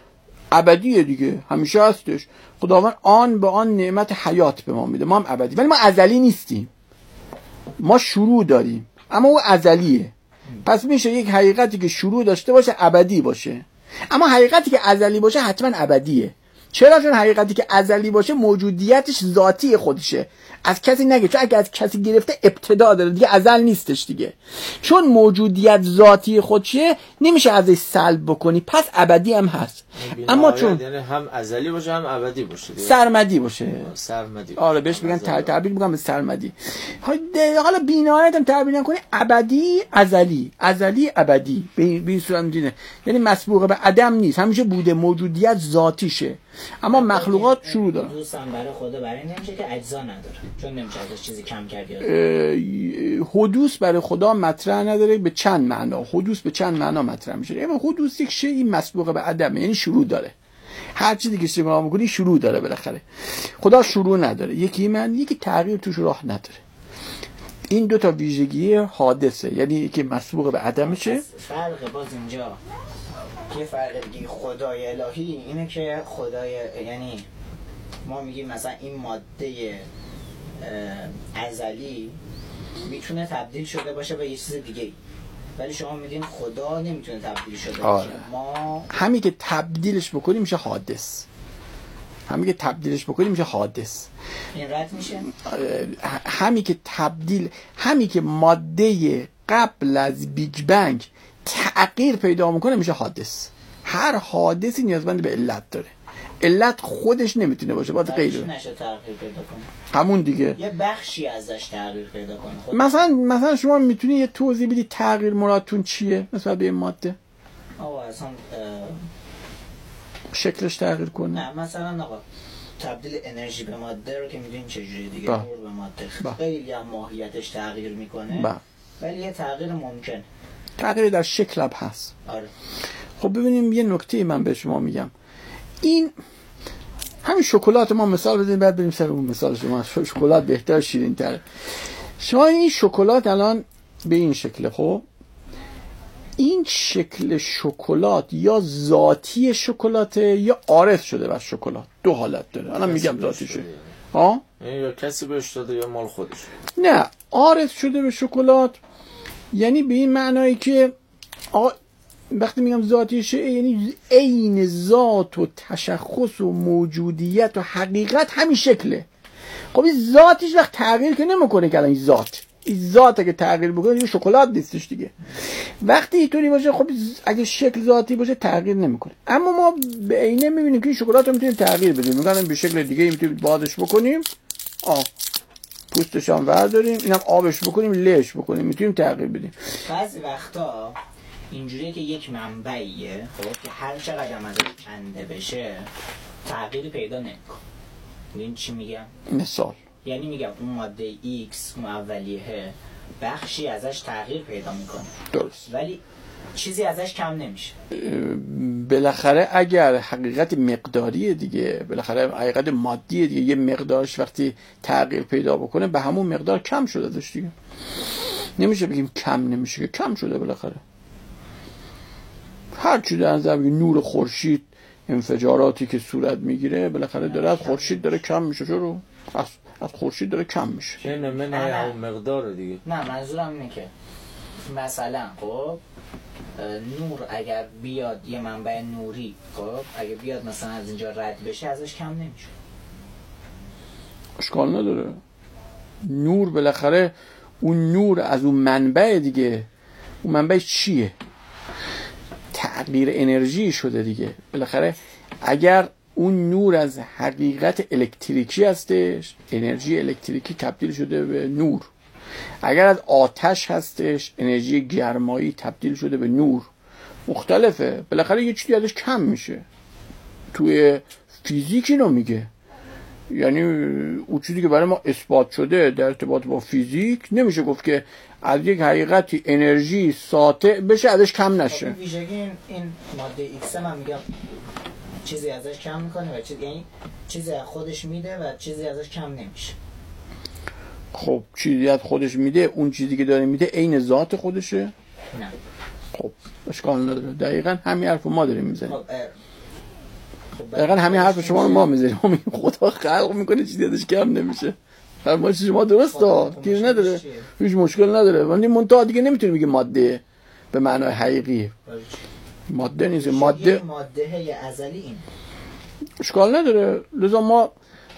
ابدیه دیگه، همیشه هستش. خداوند آن به آن نعمت حیات به ما میده، ما هم ابدی، ولی ما ازلی نیستیم. ما شروع داریم اما او ازلیه. پس میشه یک حقیقتی که شروع داشته باشه ابدی باشه، اما حقیقتی که ازلی باشه حتما ابدیه. چرا؟ چون حقیقتی که ازلی باشه موجودیتش ذاتی خودشه، از کسی نگه. چون اگه از کسی گرفته ابتدا داره دیگه، ازل نیستش دیگه. چون موجودیت ذاتی خودشه نمیشه ازش سلب بکنی، پس ابدی هم هست. اما چون یعنی هم ازلی باشه هم ابدی باشه دیگه. سرمدی باشه. سرمدی. آره بهش میگن تعبیر میگم به سرمدی. حالا بی‌نهایت هم تعبیر نکنی، ابدی ازلی، ازلی ابدی، به این صورت میدونه. یعنی مسبوق به عدم نیست، همیشه بوده، موجودیت ذاتیشه. اما مخلوقات شروع دارن. حدوث هم برای خدا برای نمیشه که اجزا نداره، چون نمیشه ازش چیزی کم کرد. حدوث برای خدا مطرح نداره به چند معنا. حدوث به چند معنا مطرح میشه. اما حدوث یک شیء مسبوق به عدم، یعنی شروع داره. هر چیزی که شما میگی شروع داره بالاخره. خدا شروع نداره. یکی من یکی تغییر توش راه نداره. این دو تا ویژگی حادثه، یعنی یکی مسبوق به عدمشه. فرق باز اینجا که فرق دیگه خدای الهی اینه که خدای، یعنی ما میگیم مثلا این ماده ازلی میتونه تبدیل شده باشه به یه چیز دیگه، ولی شما میگین خدا نمیتونه تبدیل شده باشه. ما همین که تبدیلش بکنیم میشه حادث. همین که تبدیلش بکنیم میشه حادث. این رد میشه. همین که تبدیل، همین که ماده قبل از بیگ بنگ تغییر پیدا میکنه میشه حادث. هر حادثی نیازمند به علت داره. علت خودش نمیتونه باشه، باید غیره نشه تغییر پیدا کنه. همون دیگه یه بخشی ازش تغییر پیدا کنه. خود مثلا مثلا شما میتونی یه توضیح بدی تغییر مرادتون چیه نسبت به این ماده؟ آقا اصلا شکلش تغییر کنه. نه مثلا آقا تبدیل انرژی به ماده رو که میدونین چجوری دیگه، نور به ماده خیلی هم ماهیتش تغییر میکنه. با. ولی یه تغییر ممکن، تغییر در شکل هم هست. آره. خب ببینیم یه نکته من به شما میگم. این همین شکلات، ما مثال بدیم بعد بریم سر اون مثال. شما شکلات بهتر شیرین تره. شما این شکلات الان به این شکله، خب این شکل شکلات یا ذاتی شکلاته یا عارض شده بر شکلات، دو حالت داره. الان میگم ذاتیشه، ها یا کسی بهش داده یا مال خودش. نه، عارض شده به شکلات یعنی به این معنایی که آ... وقتی میگم ذاتیشه یعنی عین ذات و تشخص و موجودیت و حقیقت همین شکله. خب این ذاتش وقت تغییر که نمیکنه که الان این ذات این ذات اگه تغییر بکنه دیگه شکلات نیستش دیگه. وقتی اینطوری باشه خب اگه شکل ذاتی باشه تغییر نمیکنه. اما ما به عینه میبینیم که این شکلات رو میتونیم تغییر بدیم. میگن به شکل دیگه میتونیم بادش بکنیم، آ پوستش هم برداریم، اینم آبش بکنیم، لهش بکنیم، میتونیم تغییر بدیم. بعضی وقتا اینجوریه که یک منبعیه خب که هر چقدر ازش کنده بشه تغییر پیدا نمیکنه. این چی میگم؟ مثال یعنی میگم اون ماده X اون اولیه بخشی ازش تغییر پیدا میکنه، درست، ولی چیزی ازش کم نمیشه. بالاخره اگر حقیقت مقداریه دیگه، بالاخره حقیقت مادیه دیگه، یه مقدارش وقتی تغییر پیدا بکنه به همون مقدار کم شده داشت دیگه. نمیشه بگیم کم نمیشه، که کم شده بالاخره. هر چی در نظر بگیم نور خورشید، انفجاراتی که صورت میگیره بالاخره داره از خورشید داره کم میشه. چرا؟ از از خورشید داره کم میشه. چه نمونه همون مقدار دیگه. نه منظورم اینه که مثلا خب نور اگر بیاد یه منبع نوری خب اگه بیاد مثلا از اینجا رد بشه ازش کم نمیشه. اشکال نداره. نور بالاخره اون نور از اون منبع دیگه، اون منبع چیه؟ تغییر انرژی شده دیگه. بالاخره اگر اون نور از حقیقت الکتریکی هستش، انرژی الکتریکی تبدیل شده به نور. اگر از آتش هستش، انرژی گرمایی تبدیل شده به نور. مختلفه. بالاخره یه چیزی ازش کم میشه. توی فیزیک اینو میگه. یعنی اون چیزی که برای ما اثبات شده در ارتباط با فیزیک نمیشه گفت که از یک حقیقتی انرژی ساطع بشه ازش کم نشه. خب ویژگی این, این ماده ایکس من میگم چیزی ازش کم میکنه و چیزی یعنی چیزی از خودش میده و چیزی ازش کم نمیشه. خب چیزی از خودش میده، اون چیزی که داره میده عین ذات خودشه؟ نه. خب اشکال نداره. دقیقاً همین حرفو ما داریم میزنیم. خب دقیقا همین حرف شما رو ما میزنیم. ما میگیم خدا خلق میکنه چیزی ازش کم نمیشه. فرما شما درست ها، گیر نداره، هیچ مشکل نداره. ولی منتها دیگه نمیتونی بگی ماده به معنای حقیقی. ماده نیست، ماده ماده ازلی این اشکال نداره. لذا ما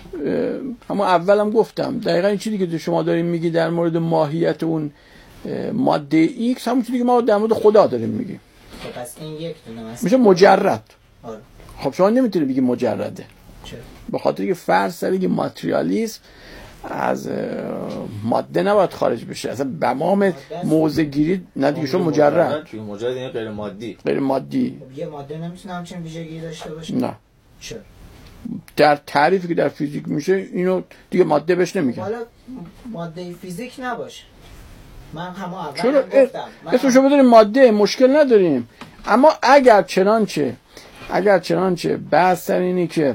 همون اولم گفتم دقیقا این چیزی که شما داریم میگی در مورد ماهیت اون ماده ایکس همون چیزی که ما در مورد خدا داریم میگیم. خب پس این یک دونه میشه مجرد. آره. خب شما نمیتونی بگی مجرده. چرا؟ به خاطر که فرض سر که ماتریالیسم از ماده نباید خارج بشه. اصلا بمام موضع گیری نه دیگه شما مجرد. مجرد یعنی غیر مادی. غیر مادی. یه ماده نمیتونه همچین ویژگی داشته باشه؟ نه. چرا؟ در تعریفی که در فیزیک میشه اینو دیگه ماده بهش نمیگن. حالا ماده فیزیک نباشه. من همون اول چرا گفتم. اسمشو بذاریم ماده، مشکل نداریم. اما اگر چنانچه اگر چنانچه بحث سر اینه که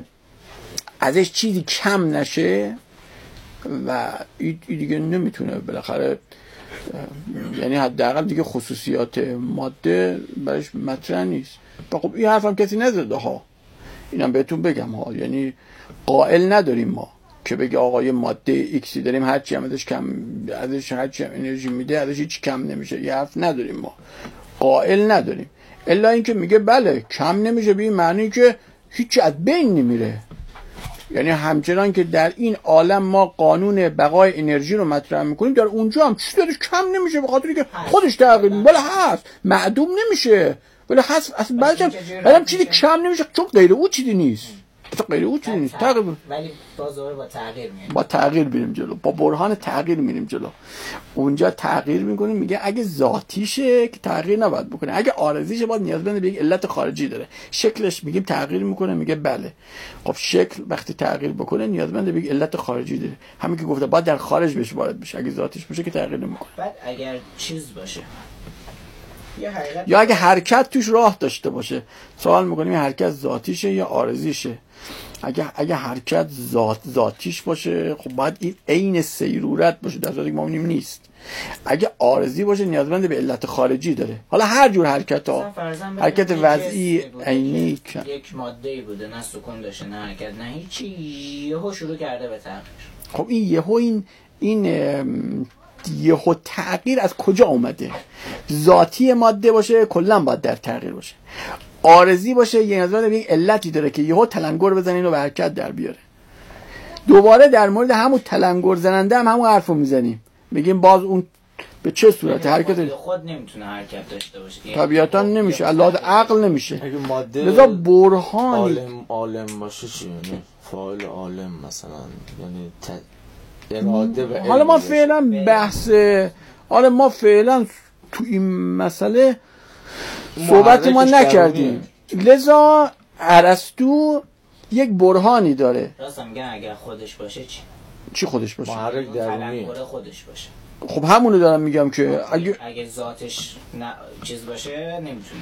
ازش چیزی کم نشه و این دیگه نمیتونه بالاخره، یعنی حداقل دیگه خصوصیات ماده برایش مطرح نیست. خب این حرف هم کسی نزده ها، اینم بهتون بگم ها، یعنی قائل نداریم ما که بگه آقا یه ماده ایکسی داریم هرچی هم ازش کم ازش هرچی هم انرژی میده ازش هیچ کم نمیشه، یه حرف نداریم ما، قائل نداریم. الا اینکه میگه بله کم نمیشه به این معنی که هیچ از بین نمیره. یعنی همچنان که در این عالم ما قانون بقای انرژی رو مطرح میکنیم، در اونجا هم چیزی درش کم نمیشه به خاطر که خودش تغییر میکنه. ولی هست معدوم نمیشه، ولی هست اصلا بعضی هم چیزی کم نمیشه چون غیر او چیزی نیست. اصلا غیر او چیزی نیست. تغییر ولی باز با تغییر میریم. با تغییر میریم جلو، با برهان تغییر میریم جلو. اونجا تغییر میکنیم، میگه اگه ذاتیشه که تغییر نباید بکنه، اگه عارضیشه باید نیازمند به یک علت خارجی داره. شکلش میگیم تغییر میکنه، میگه بله. خب شکل وقتی تغییر بکنه نیازمند به یک علت خارجی داره. همین که گفته باید در خارج بهش وارد بشه. اگه ذاتیش باشه که تغییر نمیکنه. بعد اگر چیز باشه یا اگه حرکت توش راه داشته باشه، سوال میکنیم این حرکت ذاتیشه یا عارضیشه. اگه اگه حرکت ذات ذاتیش باشه خب باید این عین سیرورت باشه، در صورتی که ما می‌بینیم نیست. اگه عارضی باشه نیازمند به علت خارجی داره. حالا هر جور حرکت ها، حرکت وضعی عینی، یک ماده‌ای بوده نه سکون داشته نه حرکت نه هیچی، یهو شروع کرده به تغییر. خب این یهو این این یهو تغییر از کجا اومده؟ ذاتی ماده باشه کلا باید در تغییر باشه. عارضی باشه یه نیازمند به یک علتی داره که یهو تلنگر بزنه اینو به حرکت در بیاره. دوباره در مورد همون تلنگر زننده هم همون حرفو میزنیم، میگیم باز اون به چه صورت حرکت خود نمیتونه حرکت داشته باشه، طبیعتا نمیشه، لحاظ عقل نمیشه. اگه ماده لذا برهانی عالم عالم باشه چی؟ یعنی فاعل عالم مثلا، یعنی ت... اراده و حالا ما فعلا بحث حالا ما فعلا تو این مسئله صحبت ما نکردیم. لذا ارسطو یک برهانی داره. راستم میگن اگر خودش باشه چی؟ چی خودش باشه؟ محرک درونی. خودش باشه. خب همونو دارم میگم که اگه اگه ذاتش نه چیز باشه نمیتونه.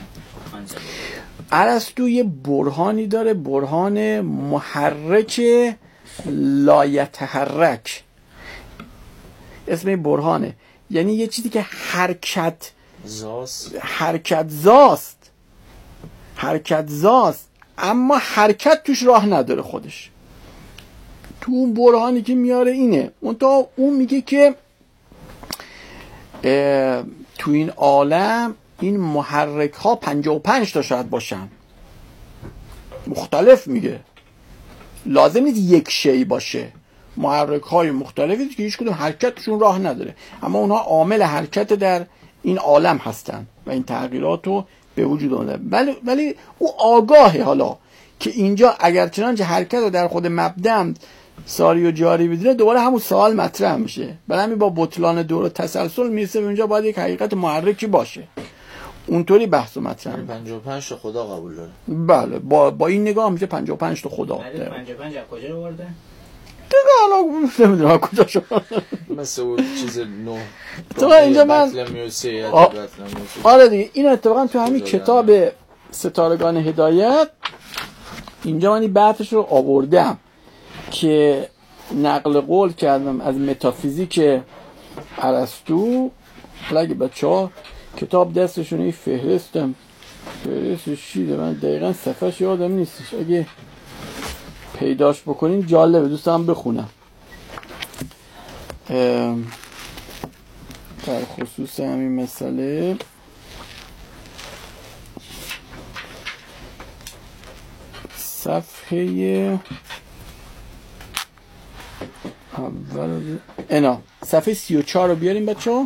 ارسطو یه برهانی داره، برهان محرک لایتحرک. اسم این برهانه، یعنی یه چیزی که حرکت زاست حرکت زاست حرکت زاست اما حرکت توش راه نداره خودش. تو اون برهانی که میاره اینه. اون تا اون میگه که تو این عالم این محرک ها پنجاه و پنج تا شاید باشن، مختلف میگه، لازم نیست یک شی باشه. محرک های مختلفی که هیچ کدوم حرکتشون راه نداره، اما اونها عامل حرکت در این عالم هستن و این تغییرات رو به وجود آوردن. ولی ولی او آگاهه حالا که اینجا اگر چنانچه حرکت رو در خود مبدأ ساری و جاری بدونه دوباره همون سوال مطرح میشه. برای همین با بطلان دور و تسلسل میرسه به اینجا باید یک حقیقت محرکی باشه. اونطوری بحث و مطرح میشه. پنجاه و پنج تا خدا قبول داره. بله با با این نگاه میشه پنجاه و پنج تا خدا. پنجاه و پنج از کجا آورده؟ دیگه حالا نمیدونم کجا شد. مثل اون چیز نو. تو اینجا من آره دیگه این اتفاقا تو همین کتاب ستارگان هدایت اینجا من این بحثش رو آوردم که نقل قول کردم از متافیزیک ارسطو. اگه بچه‌ها کتاب دستشون این فهرستم فهرستش چیه من دقیقا صفحش یادم نیستش، اگه پیداش بکنین جالبه، دوست دارم بخونم. در خصوص همین مسئله صفحه اول اینا صفحه سی و چهار رو بیاریم بچه ها.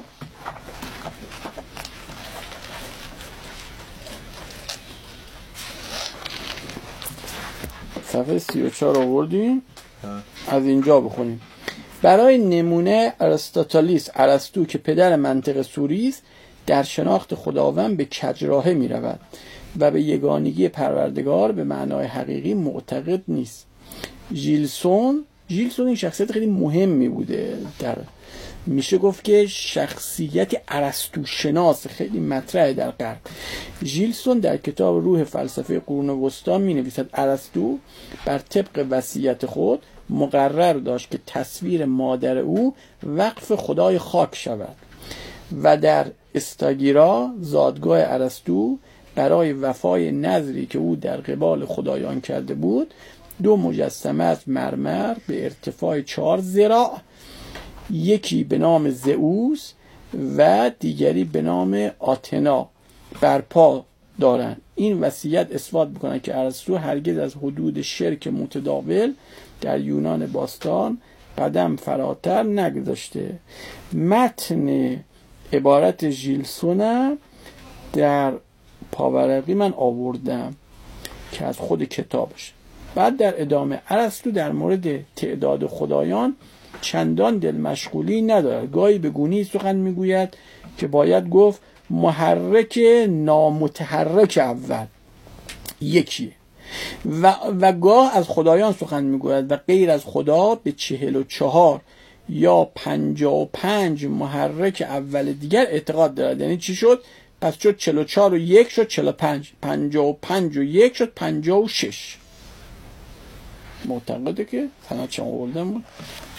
صفحه سی و چهار رو آوردیم، از اینجا بخونیم. برای نمونه ارسطاطالیس ارسطو که پدر منطق سوری است در شناخت خداوند به کجراهه می رود و به یگانگی پروردگار به معنای حقیقی معتقد نیست. ژیلسون ژیلسون این شخصیت خیلی مهمی بوده، در میشه گفت که شخصیت ارسطو شناس خیلی مطرحه در غرب. ژیلسون در کتاب روح فلسفه قرون وسطا می نویسد ارسطو بر طبق وصیت خود مقرر داشت که تصویر مادر او وقف خدای خاک شود و در استاگیرا زادگاه ارسطو برای وفای نذری که او در قبال خدایان کرده بود دو مجسمه از مرمر به ارتفاع چهار ذراع، یکی به نام زئوس و دیگری به نام آتنا برپا دارند. این وصیت اثبات می‌کند که ارسطو هرگز از حدود شرک متداول در یونان باستان قدم فراتر نگذاشته. متن عبارت ژیلسون در پاورقی من آوردم که از خود کتابش. بعد در ادامه ارسطو در مورد تعداد خدایان چندان دل مشغولی ندارد. گاهی به گونه‌ای سخن میگوید که باید گفت محرک نامتحرک اول یکیه و, و گاه از خدایان سخن میگوید و غیر از خدا به چهل و چهار یا پنجاه و پنج محرک اول دیگر اعتقاد دارد. یعنی چی شد؟ پس شد چهل و چهار و یک شد چهل و پنج، پنجاه و پنج و یک شد پنجاه و شش. معتقده که سند چه آوردم بود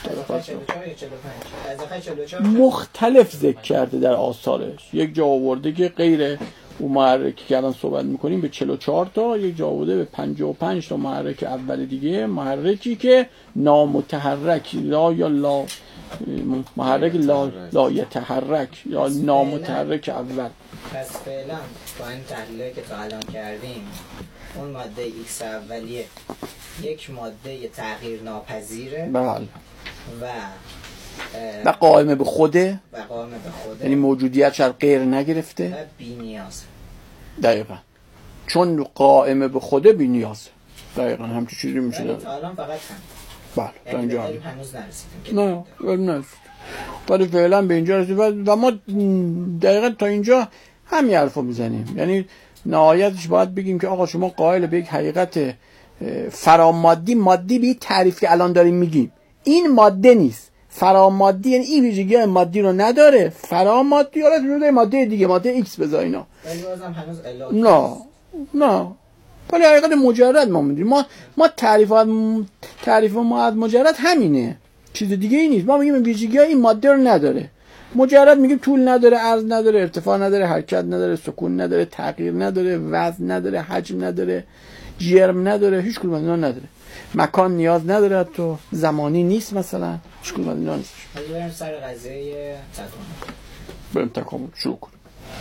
مختلف ذکر کرده در آثارش. یک جا آورده که غیر او محرکی که الان صحبت میکنیم به چهل و چهار تا، یک جا آورده به پنجاه و پنج تا محرک اول دیگه، محرکی که نامتحرک لا یا لا محرک لا لا یتحرک یا نامتحرک اول. پس فعلا با این تحلیلی که تا الان کردیم اون ماده ایکس اولیه یک ماده تغییر ناپذیره بله و و قائم به خوده و قائم به خوده، یعنی موجودیت از غیر نگرفته و بی نیاز. دقیقاً چون قائم به خوده بی نیاز. دقیقاً همچین چیزی میشه. ولی تا الان فقط هم بله تا اینجا هنوز نرسیدیم. نه نه ولی فعلا به اینجا رسیدیم و ما دقیقاً تا اینجا همین حرفو میزنیم. یعنی نهایتش باید بگیم که آقا شما قائل به یک حقیقت فرامادی مادی بی تعریف که الان داریم میگیم این ماده نیست. فرامادی یعنی این ویژگی مادی رو نداره. فرامادی حالت میده ماده دیگه، ماده ایکس بذار اینا. ولی بازم هنوز الا نه نه ولی حقیقت مجرد ما میدونیم. ما ما تعریفات تعریف ما از مجرد همینه، چیز دیگه ای نیست. ما میگیم ویژگی این ماده رو نداره. مجرد میگیم طول نداره، عرض نداره، ارتفاع نداره، حرکت نداره، سکون نداره، تغییر نداره، وزن نداره، حجم نداره، جرم نداره، هیچ کدوم از اینا نداره. مکان نیاز نداره، تو زمانی نیست مثلا، هیچ کدوم از اینا نیست. حالا بریم سر قضیه تکامل. بریم تکامل شروع کنیم.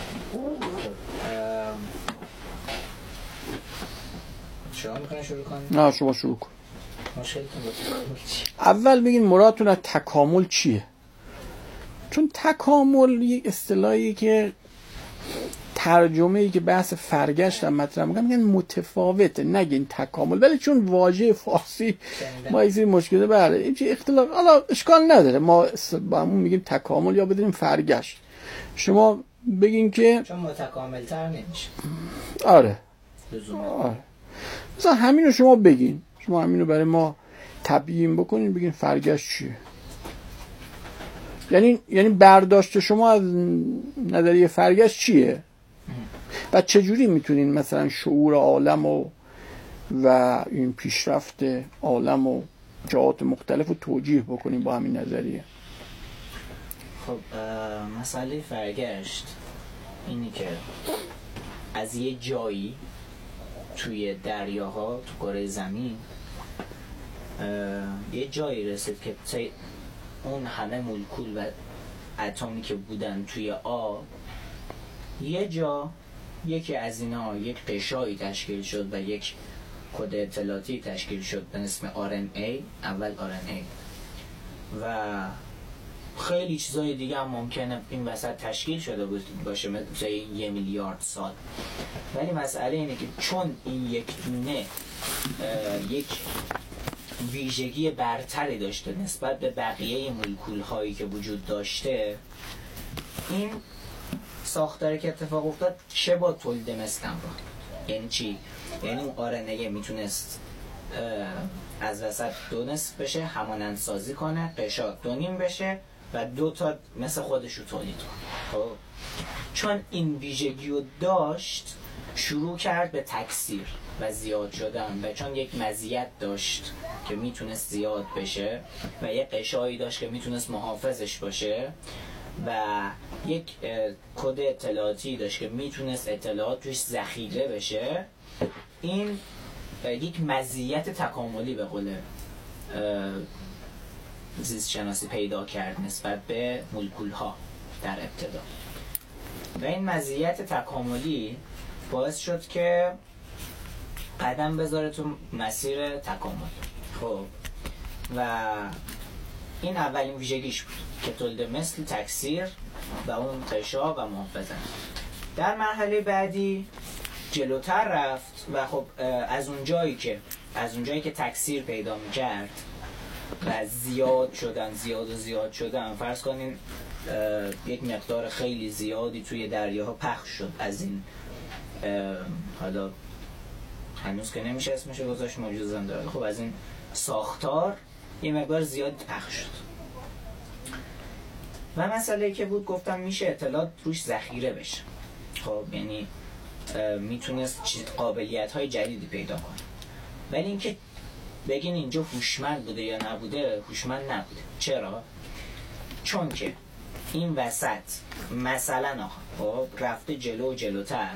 شما میخواین شروع کنید؟ نه شما شروع کن. مشکلتون با تکامل چیه؟ اول بگین مرادتون از تکامل چیه؟ چون تکامل یه اصطلاحی که ترجمه‌ای که بحث فرگشت هم مطرح میگم میگن متفاوته، نگین تکامل. ولی چون واژه فارسی ما یه سری مشکل بره این چه اختلاف، حالا اشکال نداره، ما با همون میگیم تکامل یا بدونیم فرگشت. شما بگین که چون متکامل‌تر نمیشه. آره لزوما. آره مثلا همینو شما بگین، شما همینو برای ما تبیین بکنین، بگین فرگشت چیه. یعنی یعنی برداشت شما از نظریه فرگشت چیه و چجوری میتونین مثلا شعور عالم و و این پیشرفت عالم و جهات مختلف رو توجیه بکنین با همین نظریه. خب مسئله فرگشت اینی که از یه جایی توی دریاها تو کره زمین یه جایی رسید که اون همه مولکول و اتمی که بودن توی آب، یه جا یکی از اینا یک قشایی تشکیل شد و یک کد اطلاعاتی تشکیل شد به اسم آر ان ای، اول آر ان ای، و خیلی چیزای دیگه هم ممکنه این وسط تشکیل شده بود باشه مثل یه میلیارد سال. ولی مسئله اینه که چون این یک دونه یک ویژگی برتری داشته نسبت به بقیه مولکول هایی که وجود داشته، این ساختاری که اتفاق افتاد چه با تولید مثل همراه. یعنی چی؟ یعنی اون آر ان ای میتونست از وسط دو نصف بشه، همانند سازی کنه، قشا دو نیم بشه و دو تا مثل خودش رو تولید کنه. خب چون این ویژگی رو داشت، شروع کرد به تکثیر و زیاد شدن، و چون یک مزیت داشت که میتونست زیاد بشه و یک قشایی داشت که میتونست محافظش باشه و یک کد اطلاعاتی داشت که میتونست اطلاعات توش ذخیره بشه، این یک مزیت تکاملی به قول زیست شناسی پیدا کرد نسبت به مولکول ها در ابتدا. و این مزیت تکاملی باعث شد که قدم بذاره تو مسیر تکامل. خب و این اولین ویژگیش بود که تولید مثل، تکثیر و اون قشا و محافظت. در مرحله بعدی جلوتر رفت و خب از اون جایی که از اون جایی که تکثیر پیدا می‌کرد و زیاد شدن زیاد و زیاد شدن، فرض کنین یک مقدار خیلی زیادی توی دریاها پخش شد از این، حالا هنوز که نمیشه اسمشو گذاشت، موجودم داره، خب از این ساختار یه مقدار زیاد پخش شد. و مسئله که بود گفتم میشه اطلاعات روش ذخیره بشه. خب یعنی میتونست قابلیت های جدیدی پیدا کنه. ولی اینکه بگین اینجا هوشمند بوده یا نبوده، هوشمند نبوده. چرا؟ چون که این وسط مثلا خب رفته جلو و جلوتر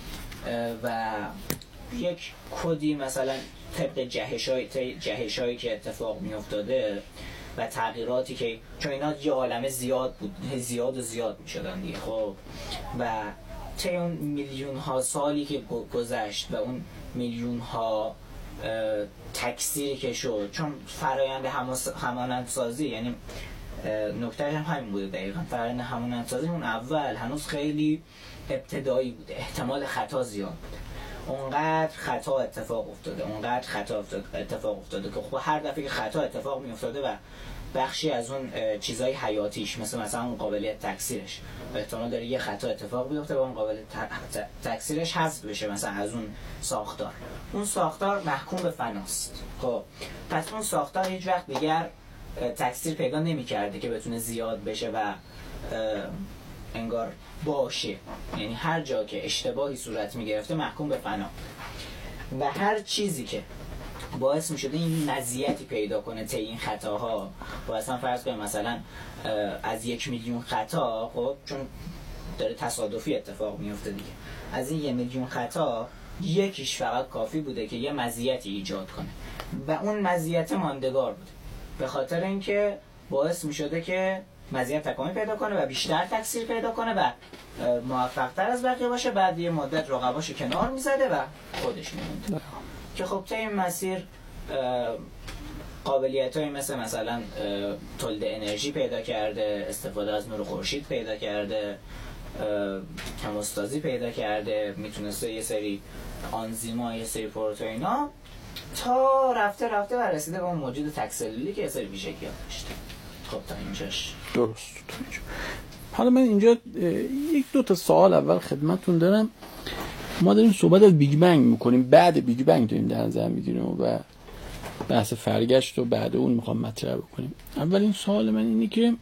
و یک کدی مثلا طبق جهش‌های جهش‌هایی که اتفاق میافتاده و تغییراتی که چون اینا یه عالمه زیاد بود، زیاد و زیاد میشدن دیگه. خب و طی اون میلیون ها سالی که گذشت و اون میلیون ها تکثیری که شد، چون فرایند همانند سازی، یعنی نکته هم همین بوده دقیقا، فرایند همانند سازی اون اول هنوز خیلی ابتدایی بوده، احتمال خطا زیاد بوده، اونقدر خطا اتفاق افتاده اونقدر خطا اتفاق افتاده که خب هر دفعه که خطا اتفاق می افتاده و بخشی از اون چیزای حیاتیش مثل مثلا اون قابلیت تکثیرش احتمال داره یه خطا اتفاق بیفته و اون قابلیت تکثیرش حذف بشه مثلا از اون ساختار، اون ساختار محکوم به فناست. خب پس اون ساختار هیچ وقت دیگر تکثیر پیدا نمی‌کرده که بتونه زیاد بشه و انگار باشه، یعنی هر جا که اشتباهی صورت می‌گرفته محکوم به فنا و هر چیزی که باعث می‌شده این مزیتی پیدا کنه طی این خطاها، و اصلا فرض کنیم مثلا از یک میلیون خطا، خب چون داره تصادفی اتفاق میفته دیگه، از این یک میلیون خطا یکیش فقط کافی بوده که یه مزیتی ایجاد کنه و اون مزیت ماندگار بوده، به خاطر اینکه باعث می‌شده که مزیت تکامل پیدا کنه و بیشتر تکثیر پیدا کنه و موفق‌تر از بقیه باشه. بعد یه مدت رقباشو کنار می‌زده و خودش می‌مونده که خب طی این مسیر قابلیت‌هایی مثل مثلا تولید انرژی پیدا کرده، استفاده از نور خورشید پیدا کرده، هموستازی پیدا کرده، میتونسته یه سری آنزیم‌ها، یه سری پروتئینا، تا رفته رفته و رسیده به اون موجود تک‌سلولی که یه سری ویژگی‌ها داشته. خب تا اینجاش درست. حالا من اینجا یک دو تا سوال اول خدمتتون دارم. ما داریم صحبت از بیگ بنگ میکنیم، بعد بیگ بنگ داریم در نظر میگیریم و بحث فرگشت رو بعد اون میخوام مطرح بکنیم. اولین سوال من اینه که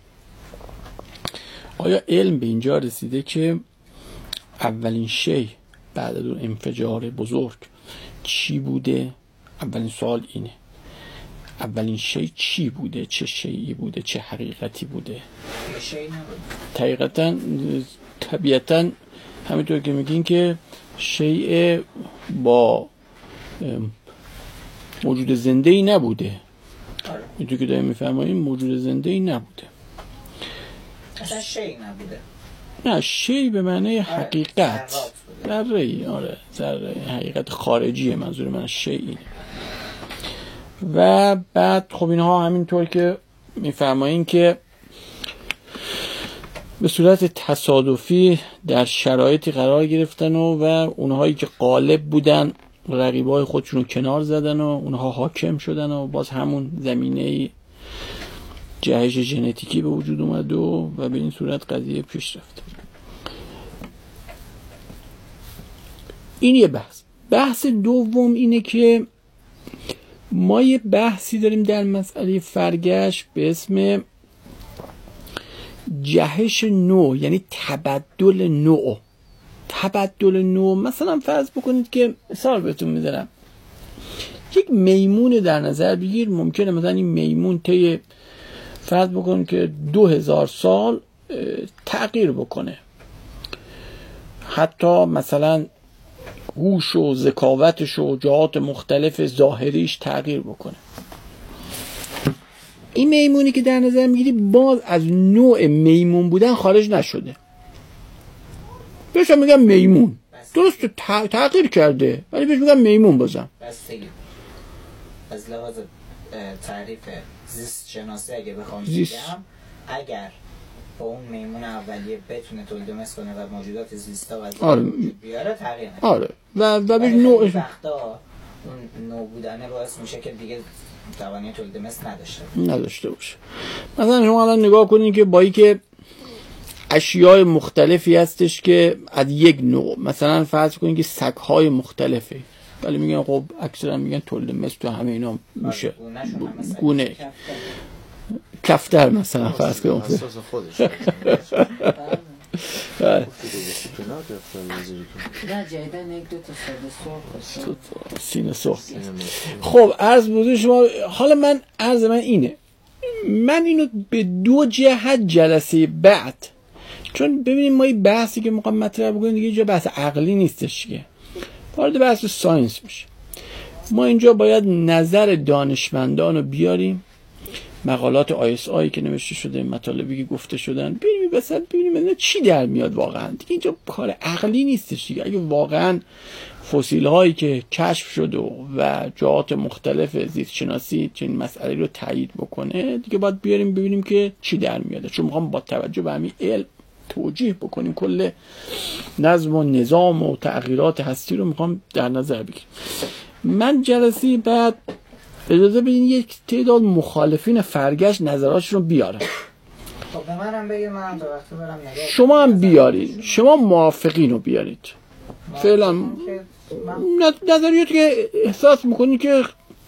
آیا علم به اینجا رسیده که اولین شی بعد از اون انفجار بزرگ چی بوده؟ اولین سوال اینه، اولین شی چی بوده؟ چه شیئی بوده؟ چه حقیقتی بوده؟ طبیعتاً طبیعتاً همینطور که میگین که شیء با موجود زنده‌ای نبوده، اینطور که داریم میفرماییم موجود زنده ای نبوده، اصلا شی نبوده. نه شی به معنی حقیقت، ذره ای، آره ذره حقیقت خارجیه منظور من شی اینه. و بعد خب اینها همینطور که میفرمایین که به صورت تصادفی در شرایطی قرار گرفتن و, و اونهایی که غالب بودن رقیبای خودشون رو کنار زدن و اونها حاکم شدن و باز همون زمینه جهش ژنتیکی به وجود اومد و, و به این صورت قضیه پیش رفت. این یه بحث. بحث دوم اینه که ما یه بحثی داریم در مسئله فرگشت به اسم جهش نوع، یعنی تبدل نوع. تبدل نوع مثلا فرض بکنید که مثال بهتون میذارم، یک میمون در نظر بگیر، ممکنه مثلا این میمون طی فرض بکنید که دو هزار سال تغییر بکنه، حتی مثلا هوش و ذکاوتش و جهات مختلف ظاهریش تغییر بکنه. این میمونی که در نظر میگیری باز از نوع میمون بودن خارج نشده، بهش میگم میمون، درست تغییر کرده ولی بهش میگم میمون. بازم بستگی از لحاظ تعریف زیست شناسی اگه بخوام بگم، اگر با اون میمون اولیه بتونه تولید مثل کنه و موجودات زیستا و آره. بیاره تغییر نکنه. آره و و به نوعش وقتا اون نوع بودنه باعث میشه که دیگه توانایی تولید مثل نداشته نداشته باشه. مثلا شما الان نگاه کنید که با اینکه اشیاء مختلفی هستش که از یک نوع، مثلا فرض کنید که سگ‌های مختلفه ولی میگن خب اکثرا میگن تولید مثل تو همه اینا میشه گونه کفتر مثلا فرض کنید اساس خودش نه جایدن یک دو تا ساده سرخ سینه سرخ. خب عرض بوده شما، حالا من عرض من اینه، من اینو به دو جهت جلسه بعد، چون ببینیم ما این بحثی که میخوام مطرح بکنیم دیگه اینجا بحث عقلی نیستش که وارد بحث ساینس میشه. ما اینجا باید نظر دانشمندان رو بیاریم، مقالات آی اس آی که نوشته شده، مطالبی که گفته شدن، ببینیم بسید ببینیم چی در میاد واقعا. دیگه اینجا کار عقلی نیستش دیگه. اگه واقعا فسیل هایی که کشف شده و جهات مختلف زیست شناسی چنین مسئله رو تایید بکنه، دیگه باید بیاریم ببینیم که چی در میاد، چون میخوام با توجه به همین علم توجیه بکنیم کل نظم و نظام و تغییرات هستی رو میخوام در نظر بگیریم. من جلسه بعد اجازه بدین یک تعداد مخالفین فرگشت نظراتشون رو بیارن. خب به منم بگید، منم تا وقتی برم نگاه. شما هم بیارید، شما موافقین رو بیارید. فعلا نظریاتی که احساس میکنید که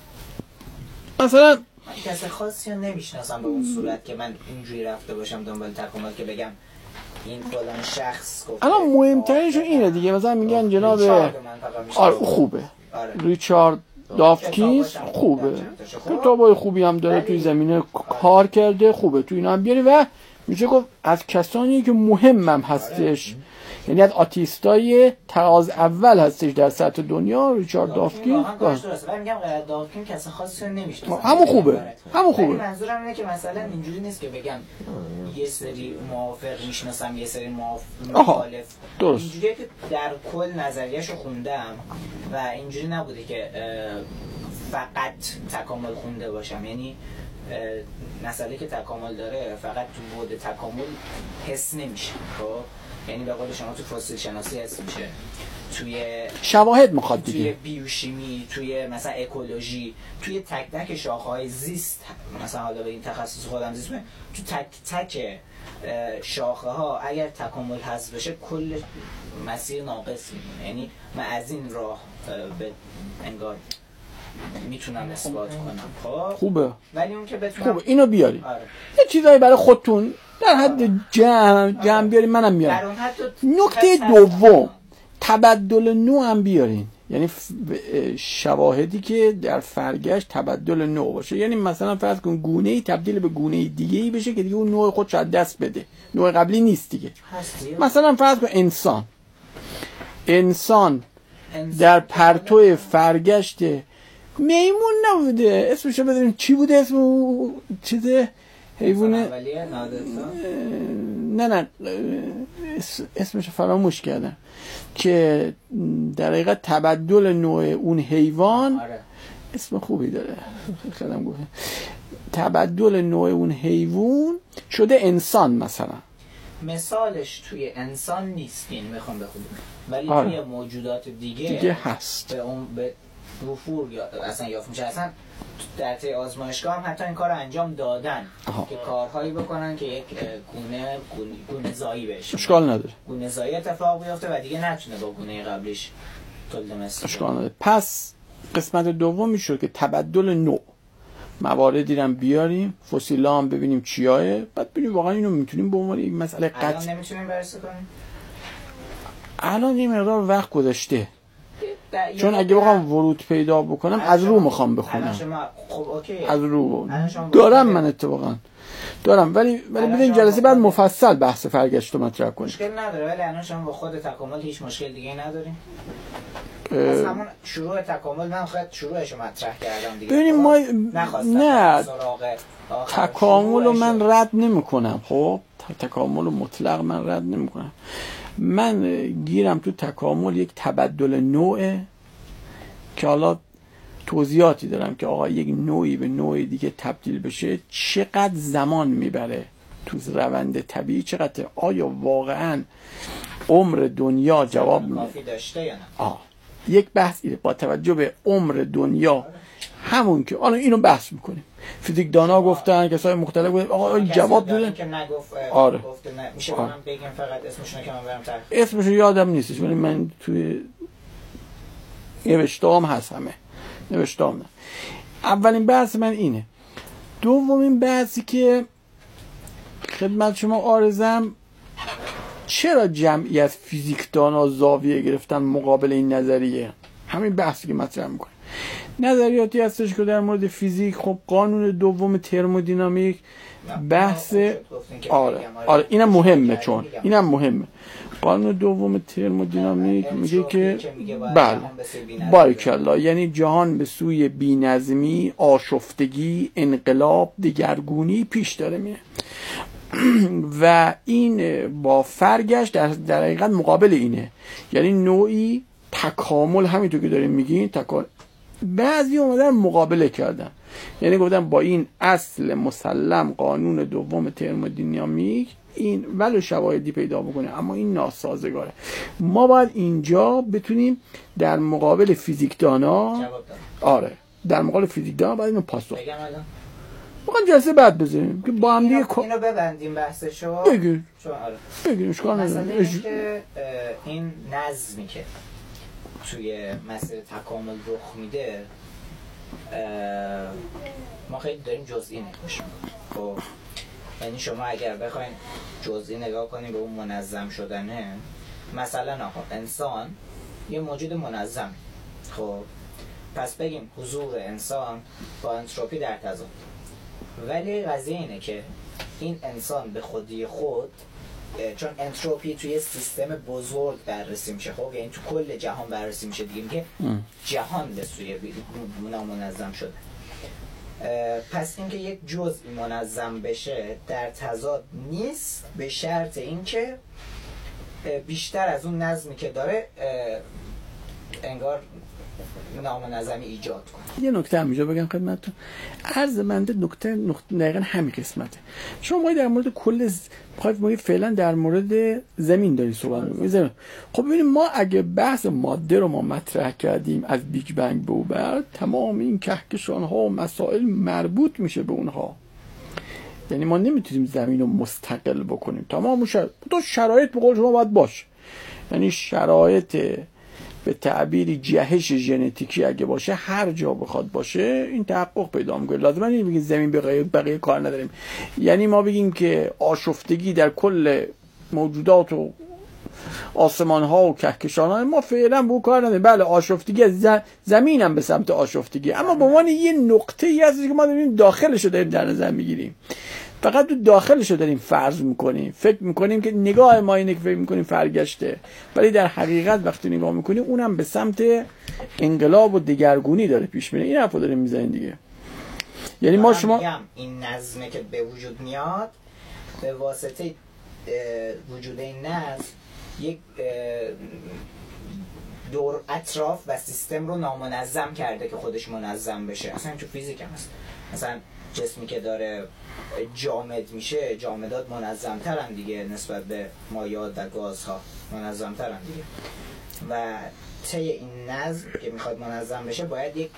مثلا من کسی خاصی رو نمیشناسم به اون صورت که من اینجوری رفته باشم دنبال تکامل که بگم این فلان شخص گفته. الان مهمترینش اینه دیگه، مثلا میگن جناب آره خوبه آره. ریچارد داوکینز خوبه، کتابای خوبی هم داره توی زمینه کار کرده، خوبه توی اینا هم بیاری و میشه گفت از کسانی که مهمم هستش، یعنی از آتیستای تراز اول هستش در سطح دنیا ریچارد داوکینز. درسته. من میگم غیر داوکینز کسی خاصی رو نمیشناسم. همون خوبه. همون خوبه. منظورم اینه که مثلا اینجوری نیست که بگم یه سری موافق میشناسم یه سری مخالف. درست. اینجوریه که در کل نظریه‌شو خوندم و اینجوری نبوده که فقط تکامل خونده باشم، یعنی مسئله که تکامل داره فقط تو بعد تکامل حس نمیشه. خب یعنی به قول شما تو فسیل شناسی حس میشه، توی شواهد میخواد دیگه، توی بیوشیمی، توی مثلا اکولوژی، توی تک تک شاخه‌های زیست، مثلا حالا به این تخصص خودم زیست میگم، تو تک تک شاخه ها اگر تکامل حذف بشه کل مسیر ناقص میمونه. یعنی من از این راه به انگار میتونم اثبات کنم. خب خوبه، ولی اون که بتونم خوبه اینو بیاری. آره. یه چیزایی برای خودتون در حد جمع جمع بیارین، منم میارم. نکته دوم تبدل نوع هم بیارین، یعنی شواهدی که در فرگشت تبدل نوع باشه، یعنی مثلا فرض کن گونه‌ای تبدیل به گونه دیگه‌ای بشه که دیگه اون نوع خودش از دست بده، نوع قبلی نیست دیگه. مثلا فرض کن انسان انسان در پرتو فرگشت میمون نبوده، اسمشو بدونیم چی بوده، اسم چیز حیوانه، نه نه اسمشو فراموش کردم، که در حقیقت تبدل نوع اون حیوان، اسم خوبی داره خیلی‌ام گفت، تبدل نوع اون حیوان شده انسان مثلا. مثالش توی انسان نیست یعنی میخوام بخونم، ولی آره. توی موجودات دیگه دیگه هست، به اون به وفور یا اصلا یافت میشه. اصلا در طی آزمایشگاه هم حتی این کار انجام دادن آها. که کارهایی بکنن که یک گونه گونه زایی بشه، اشکال نداره، گونه زایی اتفاق بیفته و دیگه نتونه با گونه قبلیش تولید مثل، اشکال نداره. پس قسمت دوم میشه که تبدل نوع، مواردی رو بیاریم، فسیلا هم ببینیم چیاه، بعد ببینیم واقعا اینو میتونیم به عنوان یک مسئله قطع الان نمیتونیم بررسی کنیم. الان این مقدار وقت گذاشته، چون اگه بخوام ورود پیدا بکنم از رو میخوام بخونم. خب اوکی، از رو دارم من اتفاقا دارم، ولی ولی بدین جلسه بعد مفصل بحث فرگشت رو مطرح کنیم. مشکل نداره، ولی الان شما با خود تکامل هیچ مشکل دیگه نداریم. از همون شروع تکامل من خود شروعش رو مطرح کردم دیگه. ببینیم ما نه تکامل رو من رد نمی کنم، خب تکامل رو مطلق من رد نمی کنم. من گیرم تو تکامل یک تبدل نوعه که حالا توضیحاتی دارم که آقا یک نوعی به نوع دیگه تبدیل بشه چقدر زمان میبره تو روند طبیعی، چقدر، آیا واقعا عمر دنیا جواب میده کافی داشته یا نه؟ آه. یک بحث اینه با توجه به عمر دنیا، همون که الان اینو بحث میکنیم، فیزیک دانا گفتن، کسای مختلف گفتن آقا جواب دادن که نگفت، آره گفته نه. میشه آره. من بگم فقط اسمشون که من برم تحقیق، اسمشو یادم نیستش ولی من توی نوشتام هست، همه نوشتام نه. اولین بحث من اینه. دومین بحثی که خدمت شما عارضم، چرا جمعی از فیزیکدانا زاویه گرفتن مقابل این نظریه؟ همین بحثی که مطرح میکنه. نظریاتی هستش که در مورد فیزیک، خب قانون دوم ترمودینامیک بحث، آره آره اینم مهمه، چون اینم مهمه. قانون دوم ترمودینامیک میگه که بله بارکالله، یعنی جهان به سوی بی‌نظمی، آشفتگی، انقلاب، دگرگونی پیش داره میره و این با فرگشت در در حقیقت مقابل اینه، یعنی نوعی تکامل، همینطور که داریم میگین تکامل. بعضی اومدن مقابله کردن، یعنی گفتن با این اصل مسلم قانون دوم ترمودینامیک این ولو شواهدی پیدا بکنه اما این ناسازگاره. ما باید اینجا بتونیم در مقابل فیزیکدانا، آره در مقابل فیزیکدانا باید اینو پاسخ بگم. الان بخوام جلسه بعد بزنیم که با هم دیگه اینو ببندیم بحثشو. بگیر چون آره بگیر اشکال نداره. مثلا اینه که این نظمی که توی مسئله تکامل رخ میده، ما خیلی داریم جزئی نگاه می‌کنیم. خب یعنی شما اگر بخواید جزئی نگاه کنیم به اون منظم شدنه، مثلا آقا انسان یه موجود منظم، خب پس بگیم حضور انسان با انتروپی در تضاد، ولی قضیه اینه که این انسان به خودی خود، چون انتروپی توی سیستم بزرگ بررسی میشه، خب یعنی تو کل جهان بررسی میشه دیگه، میگه جهان به سوی نامنظم شده. پس اینکه یک جزئی منظم بشه در تضاد نیست، به شرط اینکه بیشتر از اون نظمی که داره انگار نامنظمی ایجاد کنه. یه نکته همینجا بگم خدمتتون، عرض منده نکته نقطه دقیقاً همین قسمته. شما باید در مورد کل ز... ما فعلا در مورد زمین داری صحبت می‌کنیم. خب ببینیم ما اگه بحث ماده رو ما مطرح کردیم از بیگ بنگ به بعد، تمام این کهکشان‌ها و مسائل مربوط میشه به اونها. یعنی ما نمیتونیم زمین رو مستقل بکنیم. تمام شرایط تو شرایط به قول شما باید باشه. یعنی شرایط به تعبیری جهش ژنتیکی اگه باشه، هر جا بخواد باشه این تحقق پیدا میکنه. لازم نیست بگیم زمین بقیه بقیه کار نداریم. یعنی ما بگیم که آشفتگی در کل موجودات و آسمان ها و کهکشان ها، ما فعلا به کار نداریم. بله آشفتگی از زمین هم به سمت آشفتگی، اما به عنوان یه نقطه ای هست که ما داریم داخلش رو داریم در نظر میگیریم. فقط تو داخلش رو داریم فرض میکنیم، فکر میکنیم که نگاه ما اینه که فکر میکنیم فرگشته، ولی در حقیقت وقتی نگاه میکنیم اونم به سمت انقلاب و دگرگونی داره پیش میره. این حرفو داریم میزنیم دیگه. یعنی ما شما میگم این نظمه که به وجود میاد به واسطه وجود این نظم یک دور اطراف و سیستم رو نامنظم کرده که خودش منظم بشه. اصلا تو فیزیک هم هست، مثلا جسمی که داره جامد میشه، جامدات منظم ترن دیگه نسبت به مایعات و گازها، منظم ترن دیگه. و طی این نظم که میخواد منظم بشه باید یک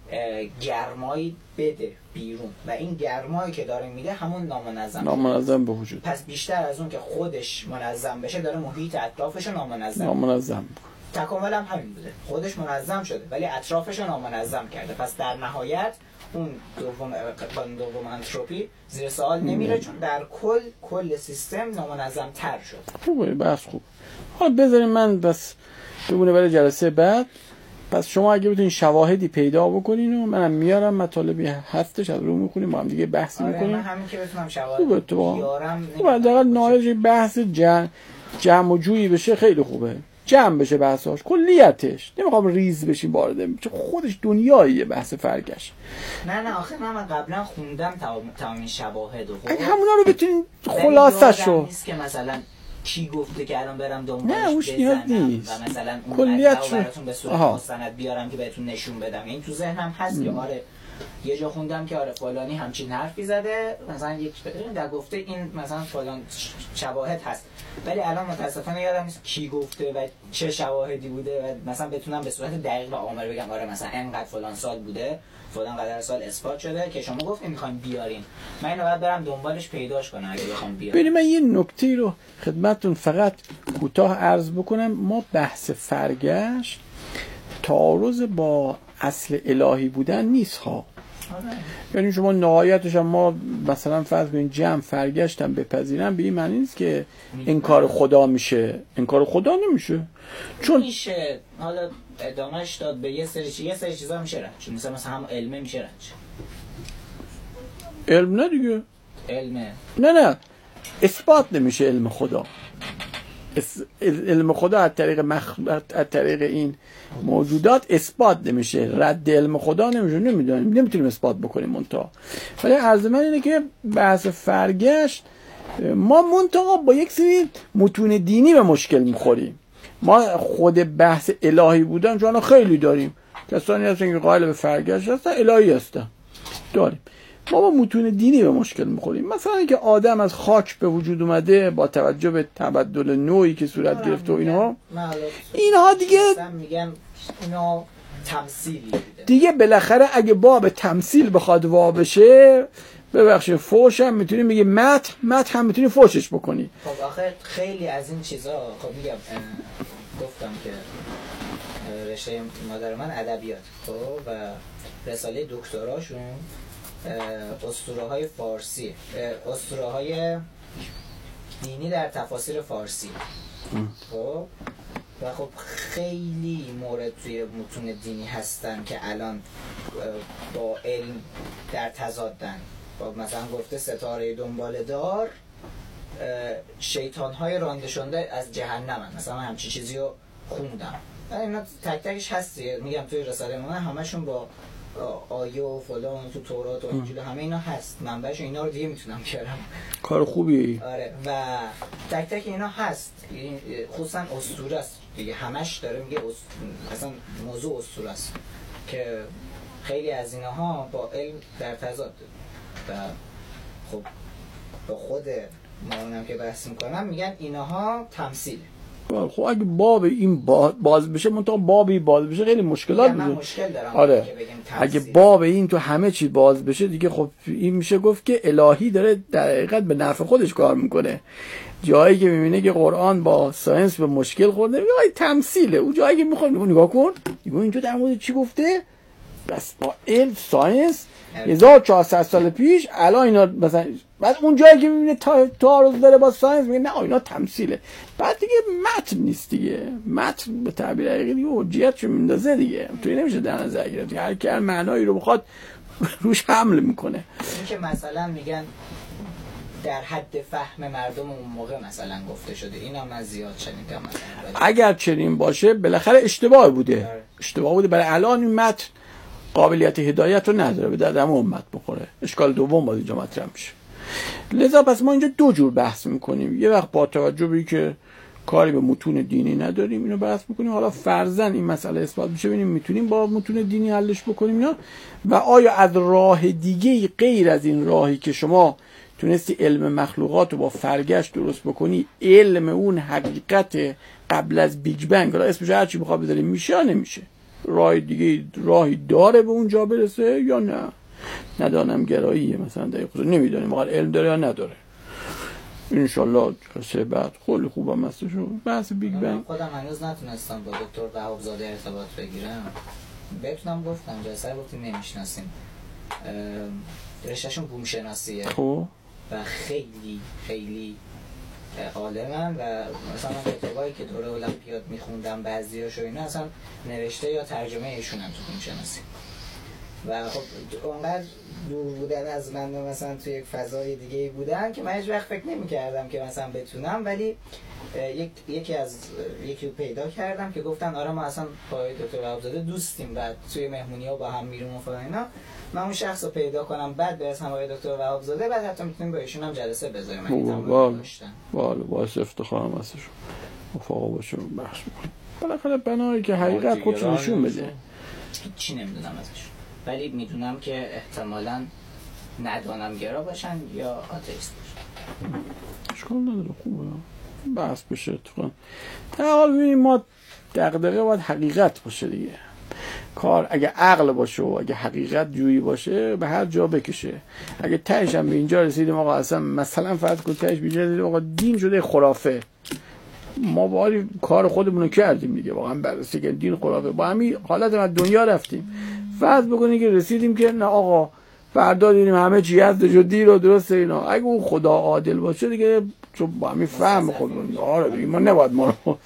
گرمایی بده بیرون و این گرمایی که داره میده همون نامنظم نامنظم به وجود. پس بیشتر از اون که خودش منظم بشه داره محیط اطرافش رو نامنظم نامنظم تکامل هم همین بوده، خودش منظم شده ولی اطرافش رو نامنظم کرده. پس در نهایت اون دوم قانون دوم انتروپی زیر سوال نمیره چون در کل کل سیستم نامنظم تر شد. خوبه، بس خوب. حالا بذاریم من بس بگونه برای جلسه بعد. پس شما اگه بتونین شواهدی پیدا بکنین و منم میارم، مطالبی هستش از رو میخونیم با هم دیگه بحث آره میکنیم. من همین که بتونم شواهد بیارم خوبه، حداقل نهایتش بحث جمع جمع و جویی بشه خیلی خوبه، جمع بشه بحثاش، کلیتش. نمیخوام ریز بشیم وارد، چون خودش دنیاییه بحث فرگشت. نه نه آخه من قبلا خوندم تمام این شواهد و اگه همونا رو بتونین خلاصه‌شو نیست که مثلا کی گفته که الان برم دنبالش نه اوش نیاز نیست و مثلا اون کلیت براتون به صورت مستند بیارم که بهتون نشون بدم. این تو ذهنم هست که آره یه جا خوندم که آره فلانی همچین حرفی زده، مثلا یک در گفته این مثلا فلان شواهد هست، ولی الان متاسفانه یادم نیست کی گفته و چه شواهدی بوده و مثلا بتونم به صورت دقیق و آمار بگم آره مثلا اینقدر فلان سال بوده، فلان قدر سال اثبات شده که شما گفتین میخواین بیارین. من اینو بعد برم دنبالش پیداش کنم اگه بخوام بیارم. ببین من یه نکته رو خدمتتون فقط کوتاه عرض بکنم. ما بحث فرگشت تعارض با اصل الهی بودن نیست ها. یعنی شما نهایتش هم ما مثلا فرض کنید جمع فرگشتم بپذیرم به این معنی نیست که انکار خدا میشه. انکار خدا نمیشه، چون میشه حالا ادامهش داد به یه سری چیز، یه سری چیزا میشه رد، چون مثلا مثلا هم علمه میشه رد. علم نه دیگه، علمه نه نه اثبات نمیشه علم خدا. علم خدا از طریق مخلوق، از طریق این موجودات اثبات نمیشه، رد علم خدا نمیشه، نمیدونیم نمیتونیم اثبات بکنیم منتها. ولی عرض من اینه که بحث فرگشت ما منتها با یک سری متون دینی به مشکل میخوریم. ما خود بحث الهی بودن چون خیلی داریم، کسانی هستن که قائل به فرگشت هستن، الهی هستن داریم. ما با متون دینی به مشکل میخوریم. مثلا اینکه آدم از خاک به وجود اومده با توجه به تبدل نوعی که صورت گرفته و اینها اینها دیگه میگن اینا تمثیلی بوده دیگه. بالاخره اگه باب تمثیل بخواد وا بشه، ببخشید فوش هم میتونیم بگیم، مت مت هم میتونی فوشش بکنی. خب آخه خیلی از این چیزا خب میگم گفتم که رشته مادر من ادبیات خب و رساله دکتراشون اسطوره های فارسی، اسطوره های دینی در تفاسیر فارسی خب و خب خیلی مورد توی متون دینی هستن که الان با علم در تضادن. مثلا گفته ستاره دنبال دار شیطان های رانده شده از جهنم، مثلا من همچی چیزی رو خوندم. اینا تک تکش هستی، میگم توی رساله من همشون با آیه و فلان تو تورات و انجیل همه اینا هست، منبعش اینا رو دیگه میتونم بیارم. کار خوبیه. آره و تک تک اینا هست، خصوصا اسطوره است دیگه، همش داره میگه اصلا موضوع اسطوره است که خیلی از اینها با علم در تضاد و خب با خود ما که بحث میکنم میگن اینها تمثیل. خب اگه باب این باز بشه، منطقه بابی باز بشه خیلی مشکلات میشه. من مشکل دارم آره. اگه باب این تو همه چی باز بشه دیگه خب این میشه گفت که الهی داره در حقیقت به نفع خودش کار میکنه. جایی که میبینه که قرآن با ساینس به مشکل خورده میگه تمثیله. اون جایی که میخواد نگاه کن میگه اینجا در مورد چی گفته، بس با علم ساینس هزار و چهارصد سال پیش الان اینا مثلا، بعد اون جایی که میبینه تعارض داره با ساینس میگه نه اینا تمثیله. بعد دیگه متن نیست دیگه، متن به تعبیر حقیقی دیگه حجیتشو میندازه دیگه، توی نمیشه در نظر گرفت. هر کی هر معنایی رو بخواد روش حمل میکنه. این که مثلا میگن در حد فهم مردم اون موقع مثلا گفته شده. اینا من زیاد شنیدم مثلا. اگر چنین باشه بالاخره اشتباه بوده، اشتباه بوده. برای الان این متن قابلیت هدایت رو نداره، به درد همه امت بخوره. اشکال دوم باید اینجا مطرح میشه. لذا پس ما اینجا دو جور بحث میکنیم. یه وقت با توجه به اینکه کاری به متون دینی نداریم اینو بحث میکنیم، حالا فرضاً این مسئله اثبات بشه ببینیم میتونیم با متون دینی حلش بکنیم یا و آیا از راه دیگه غیر از این راهی که شما تونستی علم مخلوقات رو با فرگشت درست بکنی، علم اون حقیقت قبل از بیگ بنگ، حالا اسمش هر چی بخواد بذاریم، میشه یا نمیشه؟ راه دیگه راهی داره به اونجا برسه یا نه؟ ندانم گراییه مثلا در خود نمیدونیم واقعا علم داره یا نداره. انشالله جلسه بعد خیلی خوبم هستشون بحث بیگ بنگ. خودم هنوز نتونستم با دکتر وهابزاده ارتباط بگیرم. بهتونم گفتم جلسه گفتیم نمیشناسیم. رشتهشون بوم شناسیه. خب و خیلی خیلی عالمن و مثلا من کتابایی که دوره المپیاد میخوندم بعضیاشو اینا اصلا نوشته یا ترجمه ایشون هم تو بوم شناسی. و خب اونقدر دور بودن از من مثلا توی یک فضای دیگه بودن که من هیچ وقت فکر نمی کردم که مثلا بتونم، ولی یک یکی از یکی رو پیدا کردم که گفتن آره ما اصلا با دکتر وهابزاده دوستیم و توی مهمونی‌ها با هم میریم و فلان اینا. من اون شخص رو پیدا کنم بعد برسم آقای دکتر وهابزاده، بعد حتی میتونیم با ایشون هم جلسه بذاریم اگه تمام داشتن. والا باعث افتخارم هستش. مفاقا باشون بحث می‌کنیم. بالاخره بنایی که حقیقت خودش نشون بده. هیچی نمیدونم ازش. ولی میدونم که احتمالاً ندانم گرا باشن یا آتئیست باشن. اشکال نداره، خوبه بحث بشه اتفاقا. در حال ببینیم ما دغدغه باید حقیقت باشه دیگه. کار اگه عقل باشه و اگه حقیقت جویی باشه به هر جا بکشه. اگه تهش هم به اینجا رسیدیم آقا اصلا مثلا فرض کن تهش به اینجا رسیدیم آقا دین شده خرافه، ما باید کار خودمون رو کردیم دیگه، واقعا بررسی که دین خرافه، با همین حالت ما دنیا رفتیم. فرض بکنید که رسیدیم که نه آقا فردا دیدیم همه چی از دین رو درسته اینا، اگه اون خدا عادل باشه دیگه چون با همین فهم خودمون آره دیگه ما نباید ما رو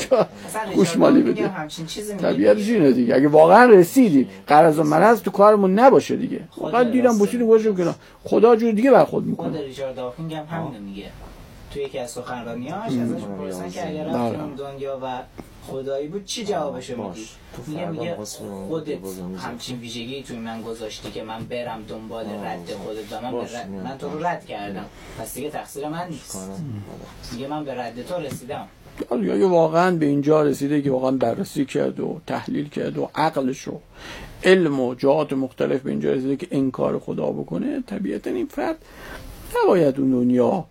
گوشمالی بدیم. طبیعتش اینه دیگه. اگه واقعا رسیدیم غرض و مرض تو کارمون نباشه دیگه، واقعا دیدم بوسیدیم گوشم کنه خدا جور دیگه برخورد میکنه. خود ریچارد داوکینگ هم همین میگه توی یکی از سخنرانی‌هاش ازش می‌پرسن که اگر رفتیم دنیا و خدایی بود چی جوابشو میدی؟ میگه میگه خودت همچین ویژگی توی من گذاشتی که من برم دنبال رد خودت و من رد... من تو رو رد کردم، پس دیگه تقصیر من نیست. میگه من به رد تو رسیدم. یا واقعا به اینجا رسیده که واقعا بررسی کرد و تحلیل کرد و عقلش و علم و جهات مختلف به اینجا رسیده که انکار خدا بکنه، طبیعتا این فرد نباید اون دنیا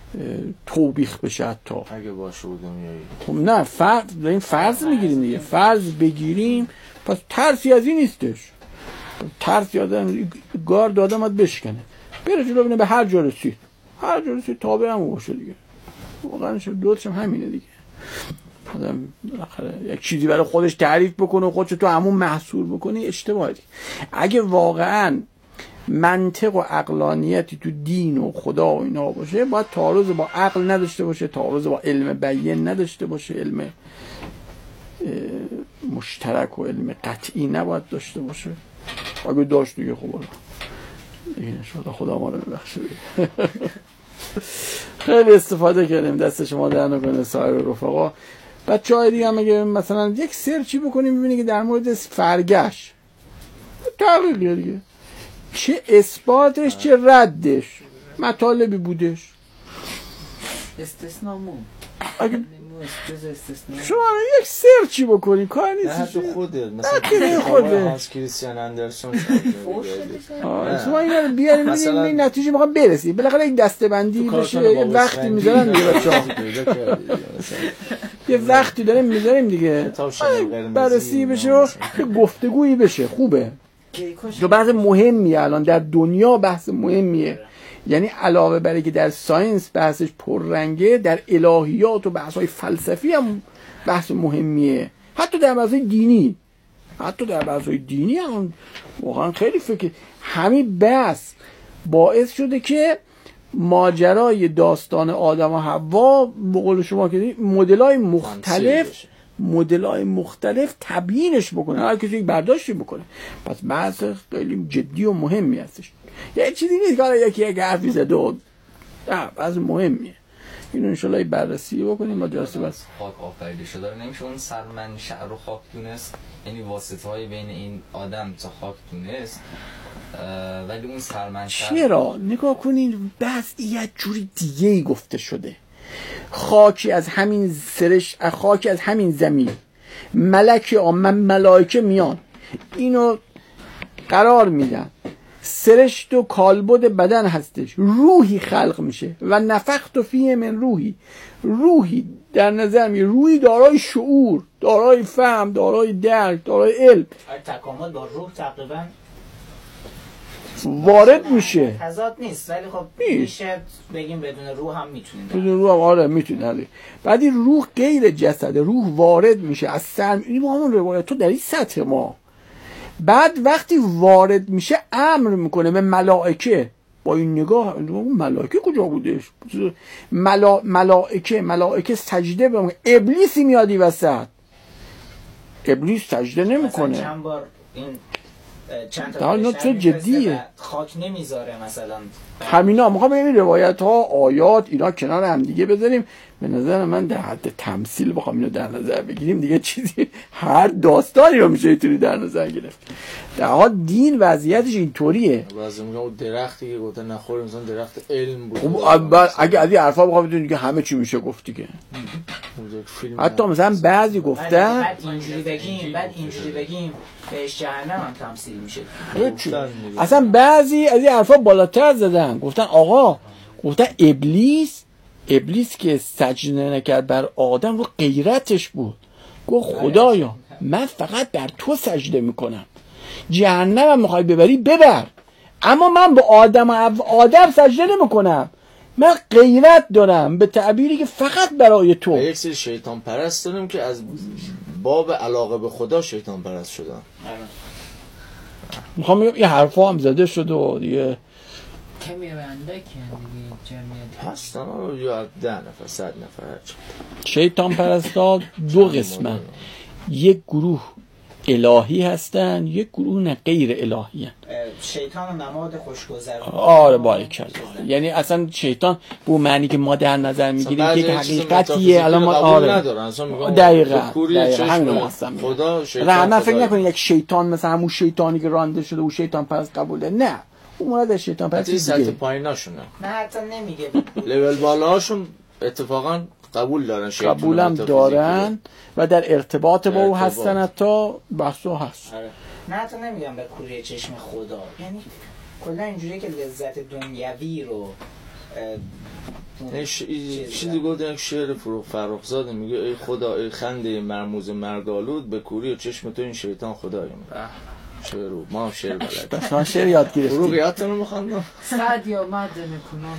توبیخ بشه. حتی اگه باشه و دنیایی خب نه فرض این فرض میگیریم دیگه، فرض بگیریم پس ترسی از این نیستش. ترسی آدم گارد آدم باید بشکنه بره جلو ببینه به هر جا رسید، هر جا رسید تابع هم باشه دیگه. واقعا دوستم همینه دیگه. آدم بالاخره یک چیزی برای خودش تعریف بکنه و خودش تو همون محصول بکنه اشتباهه دیگه. اگه واقعا منطق و عقلانیتی تو دین و خدا و اینا باشه باید تعارض با عقل نداشته باشه، تعارض با علم بیان نداشته باشه، علم مشترک و علم قطعی نباید داشته باشه. اگه داشت دیگه خب دیگه نشد خدا ما رو ببخشه. خیلی استفاده کردیم، دست شما در نکنه سایر رفقا. بچه‌های دیگه هم اگه مثلا یک سرچی بکنیم ببینید که در مورد فرگشت تحقیق دیگه چه اثباتش چه ردش مطالبی بودش. استثنامون اگه شما یک سرچی بکنی کار نیست. نه تو خوده مثلا خوده هانس کریستیان اندرسون شما اینا رو بیاریم ببینیم این نتیجه میخوام برسی. بالاخره این دسته‌بندی بشه یه وقتی میذارن دیگه بچه‌ها یه وقتی داریم میذاریم دیگه بررسی بشه و گفتگویی بشه. خوبه جو بحث مهمیه الان در دنیا، بحث مهمیه. یعنی علاوه بر اینکه در ساینس بحثش پررنگه، در الهیات و بحث‌های فلسفی هم بحث مهمیه. حتی در بحث‌های دینی حتی در بحث‌های دینی هم واقعا خیلی فکر همین بحث باعث شده که ماجرای داستان آدم و حوا به قول شما که مدل‌های مختلف مدل‌های مختلف تبیینش بکنه، هر کسی یک برداشتی بکنه. پس بحث خیلی جدی و مهمی هستش. یه چیزی نیست که یکی یک حرفی زده و از مهمیه. اینو انشالله بررسی بکنیم با جلسه بس. خاک آفریده شده رو نمیشه اون سرمنشأ رو خاک دونست، یعنی واسطه های بین این آدم تا خاک دونست، ولی اون سرمنشأ چرا؟ نگاه کنین بحث یه جوری دیگه ای گفته شده. خاکی از همین سرش، خاکی از همین زمین، ملک آمن ملائکه میان اینو قرار میدن، سرشت و کالبد بدن هستش، روحی خلق میشه و نفخت فیه من روحی. روحی در نظر می روحی دارای شعور، دارای فهم، دارای درک، دارای علم، تکامل با روح تقریبا وارد میشه. تضاد نیست ولی خب نیست. میشه بگیم بدون روح هم میتونیم. بدون روح هم آره میتونه. بعد این روح غیر جسده، روح وارد میشه از سر. این با همون روایت تو در این سطح ما. بعد وقتی وارد میشه امر میکنه به ملائکه. با این نگاه ملائکه کجا بودش؟ ملا... ملائکه ملائکه سجده به ابلیسی میادی وسط. ابلیس سجده نمیکنه. چند بار این چند تا در نوع جدیه خاک نمیذاره مثلا. همینا میخوام این روایت ها آیات اینا کنار هم دیگه بذاریم. به نظر من در حد تمثیل بخوام اینو در نظر بگیریم دیگه چیزی هر داستانی رو میشه اینطوری در نظر گرفت. در حال دین وضعیتش اینطوریه. بعضی میگن اون درختی که گفتن نخوریم مثلا درخت علم بود. خب اگه از این حرفا بخوام بدونید که همه چی میشه گفت دیگه. حتی مثلا بعضی گفتن بعد اینجوری بگیم بعد اینجوری بگیم بهش جهنم هم تمثیل میشه. اصلا بعضی از این حرفا بالاتر زدن، گفتن آقا گفتن ابلیس ابلیس که سجده نکرد بر آدم رو غیرتش بود. گفت خدایا من فقط بر تو سجده میکنم، جهنم هم میخوای ببری ببر، اما من به آدم و آدم سجده نمیکنم، من غیرت دارم به تعبیری که فقط برای تو. یک سری شیطان پرست داریم که از باب علاقه به خدا شیطان پرست شدن. میخوام بگم این حرفا هم زده شد و دیگه کمی و اندکی دیگه جمعیت هستن یا ده نفر صد نفر. شیطان پرستا دو قسمن، یک گروه الهی هستن، یک گروه نه غیر الهی هستن. شیطان نماد خوشگذر. آره باریکلا. یعنی اصلا شیطان به معنی که ما در نظر میگیریم که حقیقتیه الان ما آره دقیقاً همین رو هستم. خدا شیطان رحمت فکر نکنید یک شیطان مثلا همون شیطانی که رانده شده و شیطان پرست قبوله، نه اون مراد شیطان پرست دیگه. سطح پاییناشونه. نه حتی نمیگه لول بالاهاشون اتفاقا قبول دارن، قبولم دارن و در ارتباط با او هستن، حتی بحثو هست. نه حتی نمیگم به کوری چشم خدا، یعنی کلا اینجوریه که لذت دنیوی رو چیزی گفتن یک شعر فروغ فرخزاده میگه ای خدا ای خنده مرموز مرگالود به کوری چشم تو این شیطان خدای من. شعر رو ما شعر بلد بس من شعر یاد گرفتیم. فروغ یادتون رو میخوندم سعد یا مد نکنم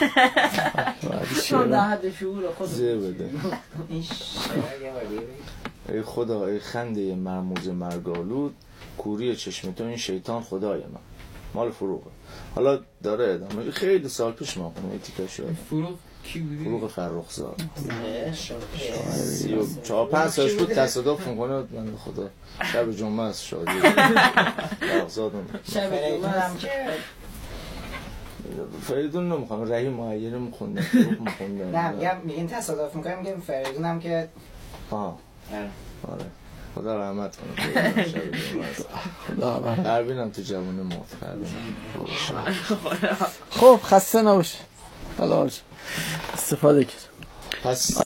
چون حد شعور خود زیر بده. این شعر ای خدا ای خنده مرموز مرگالود کوری چشم تو این شیطان خدای من. مال فروغه. حالا داره ادامه. خیلی سال پیش ما خونم تیکه شد. فروغ کی بودی؟ فروغ فرخزاد. سی و چهار پنج سالش بود تصادف میکنه من خدا شب جمعه است شادی فرخزادم. شب جمعه هم که فریدون نمیخوام رهی معیر میخوندم فروغ میخوندم. نه میگم میگین تصادف میکنم میگم فریدون هم که آه آره خدا رحمت کنه. خدا پروینم تو جوونه موت خب خسته نباشه. حالا استفاده کرد. پس